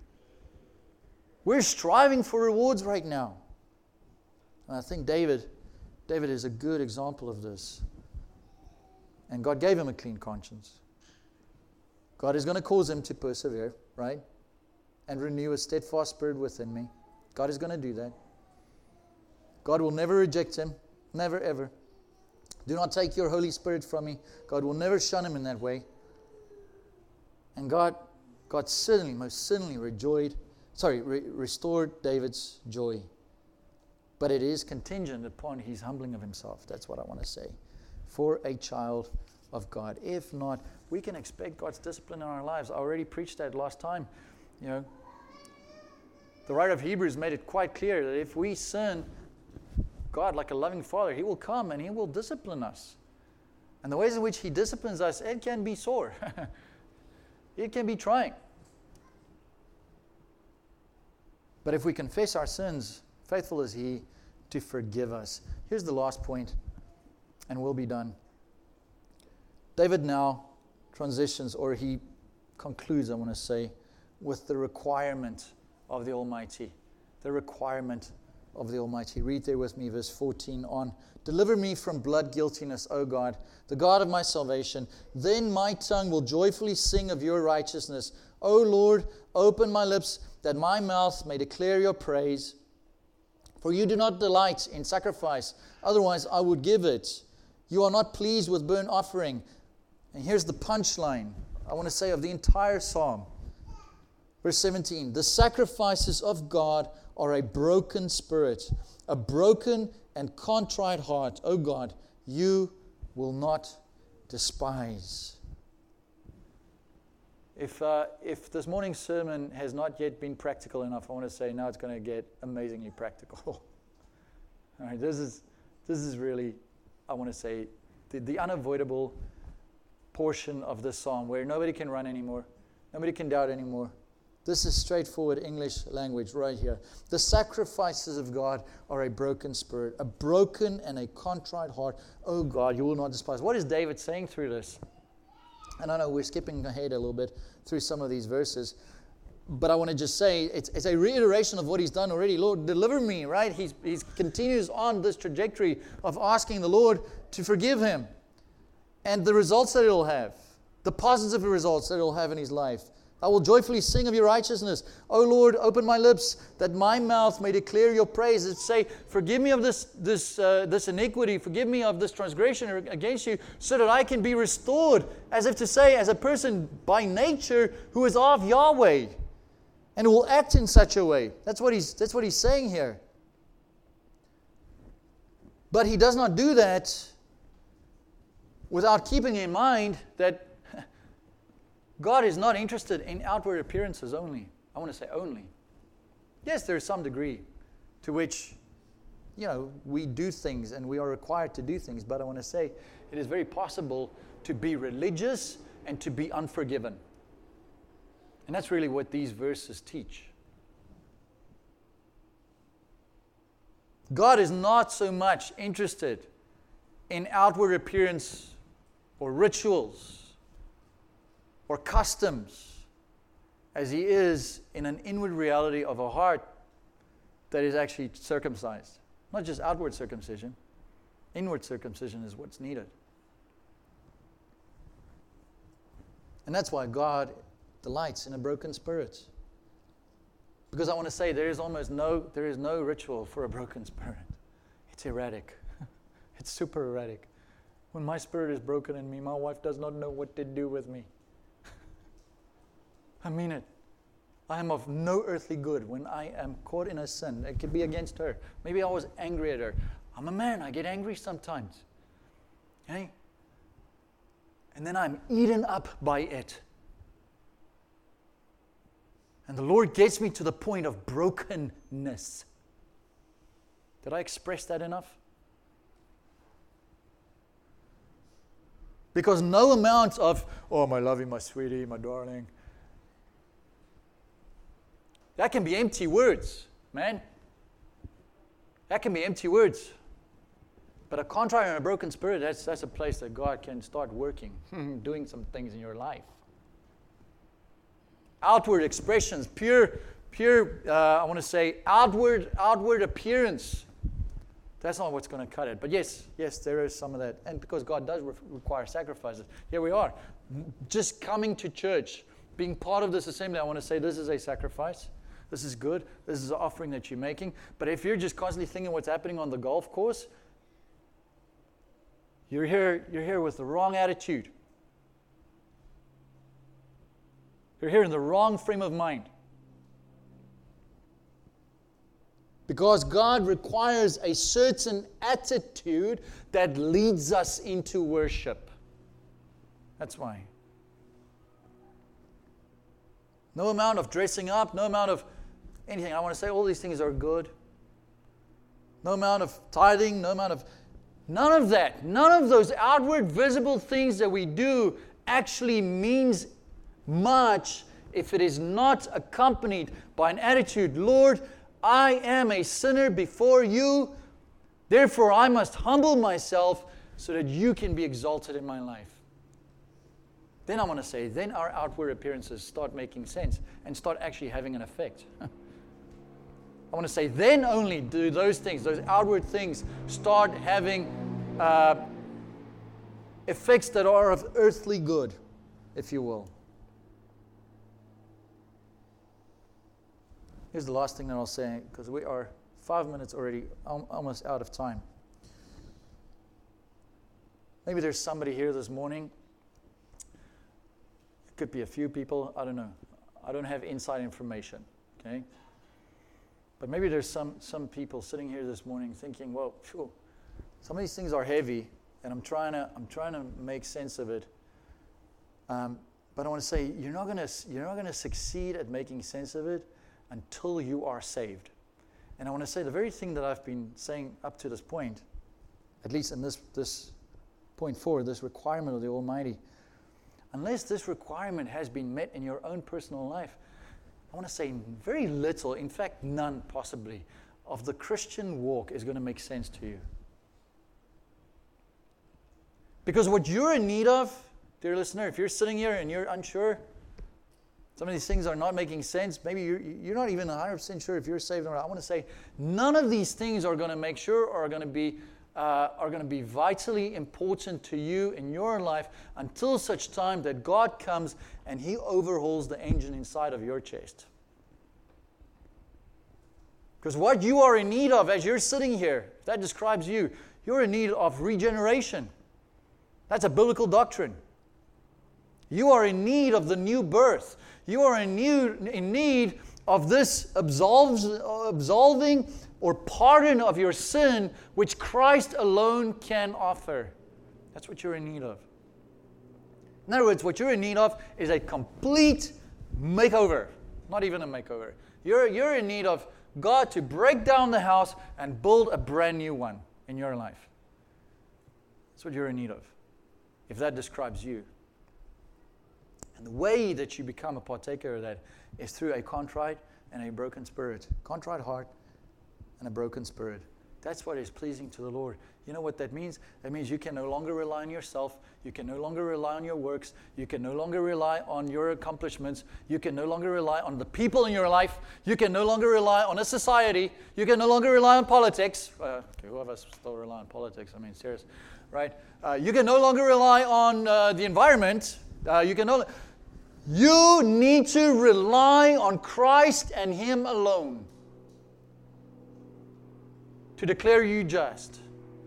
We're striving for rewards right now. And I think David, David is a good example of this. And God gave him a clean conscience. God is going to cause him to persevere, right? And renew a steadfast spirit within me. God is going to do that. God will never reject him. Never, ever. Do not take your Holy Spirit from me. God will never shun him in that way. And God, God certainly, most certainly rejoiced, sorry, re- restored David's joy. But it is contingent upon his humbling of himself. That's what I want to say. For a child of God. If not, we can expect God's discipline in our lives. I already preached that last time. You know, the writer of Hebrews made it quite clear that if we sin, God, like a loving father, he will come and he will discipline us. And the ways in which he disciplines us, it can be sore. It can be trying. But if we confess our sins, faithful is he to forgive us. Here's the last point, and we'll be done. David now transitions, or he concludes, I want to say, with the requirement of the Almighty. The requirement of the Almighty. Read there with me, verse fourteen on. Deliver me from blood guiltiness, O God, the God of my salvation. Then my tongue will joyfully sing of your righteousness. O Lord, open my lips, that my mouth may declare your praise. For you do not delight in sacrifice, otherwise I would give it. You are not pleased with burnt offering. And here's the punchline, I want to say, of the entire psalm. Verse seventeen, the sacrifices of God are a broken spirit, a broken and contrite heart. O God, you will not despise. If uh, if this morning's sermon has not yet been practical enough, I want to say now it's going to get amazingly practical. All right, this is this is really, I want to say, the, the unavoidable portion of this psalm where nobody can run anymore, nobody can doubt anymore. This is straightforward English language right here. The sacrifices of God are a broken spirit, a broken and a contrite heart. Oh God, you will not despise. What is David saying through this? And I know we're skipping ahead a little bit through some of these verses, but I want to just say it's, it's a reiteration of what he's done already. Lord, deliver me, right? He's, he continues on this trajectory of asking the Lord to forgive him. And the results that it'll have, the positive results that it'll have in his life. I will joyfully sing of your righteousness. O Lord, open my lips, that my mouth may declare your praise. It say, forgive me of this this uh, this iniquity, forgive me of this transgression against you, so that I can be restored, as if to say, as a person by nature who is of Yahweh, and who will act in such a way. That's what he's that's what he's saying here. But he does not do that without keeping in mind that God is not interested in outward appearances only. I want to say only. Yes, there is some degree to which, you know, we do things and we are required to do things. But I want to say it is very possible to be religious and to be unforgiven. And that's really what these verses teach. God is not so much interested in outward appearance or rituals or customs, as he is in an inward reality of a heart that is actually circumcised. Not just outward circumcision. Inward circumcision is what's needed. And that's why God delights in a broken spirit. Because I want to say there is almost no, there is no ritual for a broken spirit. It's erratic. It's super erratic. When my spirit is broken in me, my wife does not know what to do with me. I mean it. I am of no earthly good when I am caught in a sin. It could be against her. Maybe I was angry at her. I'm a man. I get angry sometimes. Okay? And then I'm eaten up by it. And the Lord gets me to the point of brokenness. Did I express that enough? Because no amount of, oh, my lovey, my sweetie, my darling, that can be empty words, man. That can be empty words. But a contrite and a broken spirit, that's, that's a place that God can start working, doing some things in your life. Outward expressions, pure, pure, uh, I want to say, outward, outward appearance. That's not what's going to cut it. But yes, yes, there is some of that. And because God does re- require sacrifices. Here we are. Just coming to church, being part of this assembly, I want to say this is a sacrifice. This is good. This is an offering that you're making. But if you're just constantly thinking what's happening on the golf course, you're here, you're here with the wrong attitude. You're here in the wrong frame of mind. Because God requires a certain attitude that leads us into worship. That's why. No amount of dressing up, no amount of anything. I want to say all these things are good. No amount of tithing, no amount of... None of that, none of those outward visible things that we do actually means much if it is not accompanied by an attitude, Lord, I am a sinner before you, therefore I must humble myself so that you can be exalted in my life. Then I want to say, then our outward appearances start making sense and start actually having an effect. I want to say, then only do those things, those outward things, start having uh, effects that are of earthly good, if you will. Here's the last thing that I'll say, because we are five minutes already, almost out of time. Maybe there's somebody here this morning. It could be a few people. I don't know. I don't have inside information. Okay. But maybe there's some, some people sitting here this morning thinking, well, phew, some of these things are heavy, and I'm trying to I'm trying to make sense of it. Um, but I want to say you're not gonna you're not gonna succeed at making sense of it until you are saved. And I want to say the very thing that I've been saying up to this point, at least in this this point forward, this requirement of the Almighty, unless this requirement has been met in your own personal life, I want to say very little, in fact none possibly, of the Christian walk is going to make sense to you. Because what you're in need of, dear listener, if you're sitting here and you're unsure, some of these things are not making sense, maybe you're, you're not even one hundred percent sure if you're saved or not. I want to say none of these things are going to make sure or are going to be uh, are going to be vitally important to you in your life until such time that God comes and He overhauls the engine inside of your chest. Because what you are in need of as you're sitting here, if that describes you, you're in need of regeneration. That's a biblical doctrine. You are in need of the new birth. You are in, new, in need of this absolves, absolving or pardon of your sin, which Christ alone can offer. That's what you're in need of. In other words, what you're in need of is a complete makeover. Not even a makeover. You're, you're in need of God to break down the house and build a brand new one in your life. That's what you're in need of, if that describes you. And the way that you become a partaker of that is through a contrite and a broken spirit. Contrite heart and a broken spirit. That's what is pleasing to the Lord. You know what that means? That means you can no longer rely on yourself. You can no longer rely on your works. You can no longer rely on your accomplishments. You can no longer rely on the people in your life. You can no longer rely on a society. You can no longer rely on politics. Uh, okay, who of us still rely on politics? I mean, serious, right? Uh, you can no longer rely on uh, the environment. Uh, you can no You need to rely on Christ and Him alone to declare you just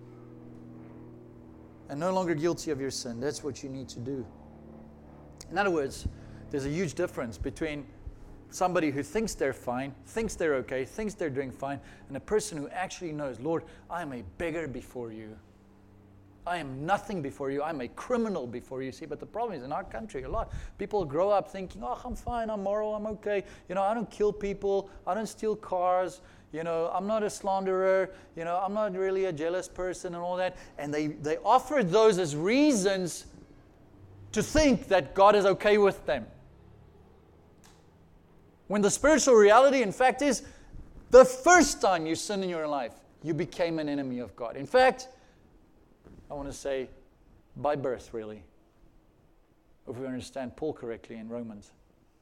and no longer guilty of your sin. That's what you need to do. In other words, there's a huge difference between somebody who thinks they're fine, thinks they're okay, thinks they're doing fine, and a person who actually knows, Lord, I am a beggar before you. I am nothing before you. I'm a criminal before you. See, but the problem is in our country, a lot people grow up thinking, oh, I'm fine, I'm moral, I'm okay. You know, I don't kill people. I don't steal cars. You know, I'm not a slanderer. You know, I'm not really a jealous person and all that. And they, they offer those as reasons to think that God is okay with them. When the spiritual reality, in fact, is the first time you sin in your life, you became an enemy of God. In fact, I want to say, by birth, really, if we understand Paul correctly in Romans.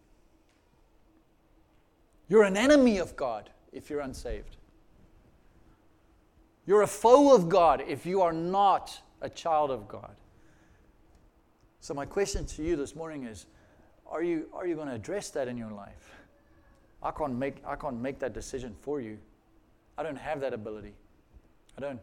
You're an enemy of God if you're unsaved. You're a foe of God if you are not a child of God. So my question to you this morning is, are you, are you going to address that in your life? I can't make, I can't make that decision for you. I don't have that ability. I don't.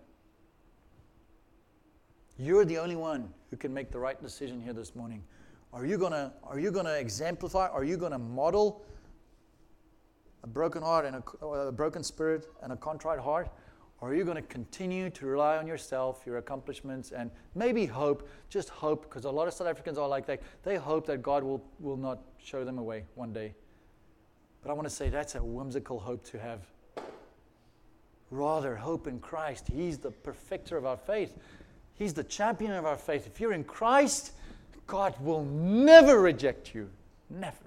You're the only one who can make the right decision here this morning. Are you gonna, are you gonna exemplify? Are you gonna model a broken heart and a, a broken spirit and a contrite heart? Or are you going to continue to rely on yourself, your accomplishments, and maybe hope, just hope, because a lot of South Africans are like that. They hope that God will, will not show them a way one day. But I want to say that's a whimsical hope to have. Rather, hope in Christ. He's the perfecter of our faith. He's the champion of our faith. If you're in Christ, God will never reject you. Never.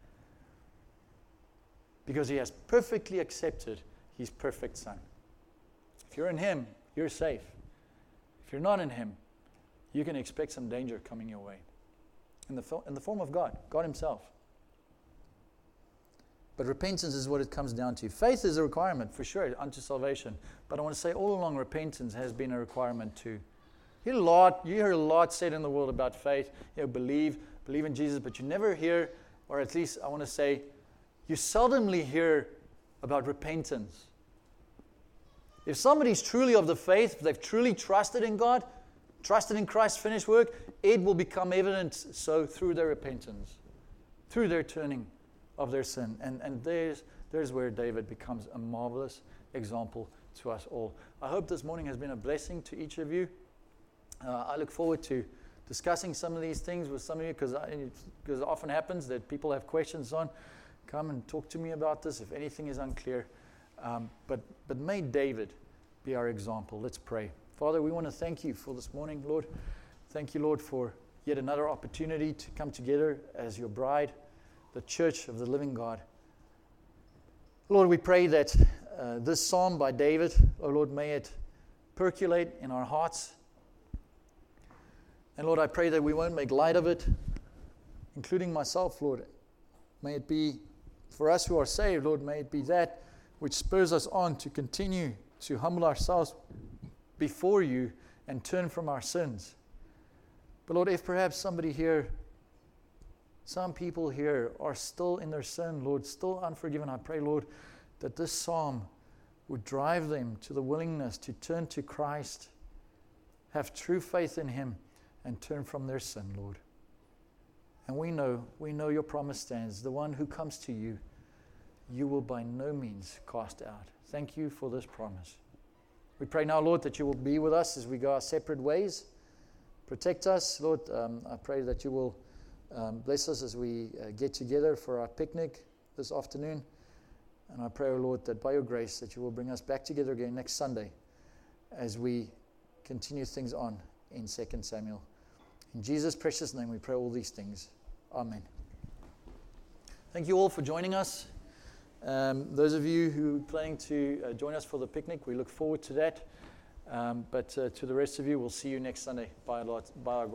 Because He has perfectly accepted His perfect Son. If you're in Him, you're safe. If you're not in Him, you can expect some danger coming your way. In the, in the form of God, God Himself. But repentance is what it comes down to. Faith is a requirement, for sure, unto salvation. But I want to say all along, repentance has been a requirement too. You hear a lot, you hear a lot said in the world about faith. You know, believe, believe in Jesus, but you never hear, or at least I want to say, you seldomly hear about repentance. If somebody's truly of the faith, if they've truly trusted in God, trusted in Christ's finished work, it will become evident so through their repentance, through their turning of their sin. And, and there's, there's where David becomes a marvelous example to us all. I hope this morning has been a blessing to each of you. Uh, I look forward to discussing some of these things with some of you, because because it often happens that people have questions on. Come and talk to me about this if anything is unclear. Um, but, but may David be our example. Let's pray. Father, we want to thank You for this morning, Lord. Thank You, Lord, for yet another opportunity to come together as Your bride, the church of the living God. Lord, we pray that uh, this psalm by David, oh Lord, may it percolate in our hearts. And Lord, I pray that we won't make light of it, including myself, Lord. May it be, for us who are saved, Lord, may it be that which spurs us on to continue to humble ourselves before You and turn from our sins. But Lord, if perhaps somebody here, some people here are still in their sin, Lord, still unforgiven, I pray, Lord, that this psalm would drive them to the willingness to turn to Christ, have true faith in Him, and turn from their sin, Lord. And we know, we know Your promise stands. The one who comes to You, You will by no means cast out. Thank You for this promise. We pray now, Lord, that You will be with us as we go our separate ways. Protect us, Lord. Um, I pray that You will um, bless us as we uh, get together for our picnic this afternoon. And I pray, oh Lord, that by Your grace that You will bring us back together again next Sunday as we continue things on in Second Samuel. In Jesus' precious name we pray all these things. Amen. Thank you all for joining us. Um, those of you who are planning to uh, join us for the picnic, we look forward to that. Um, but uh, to the rest of you, we'll see you next Sunday. Bye, by our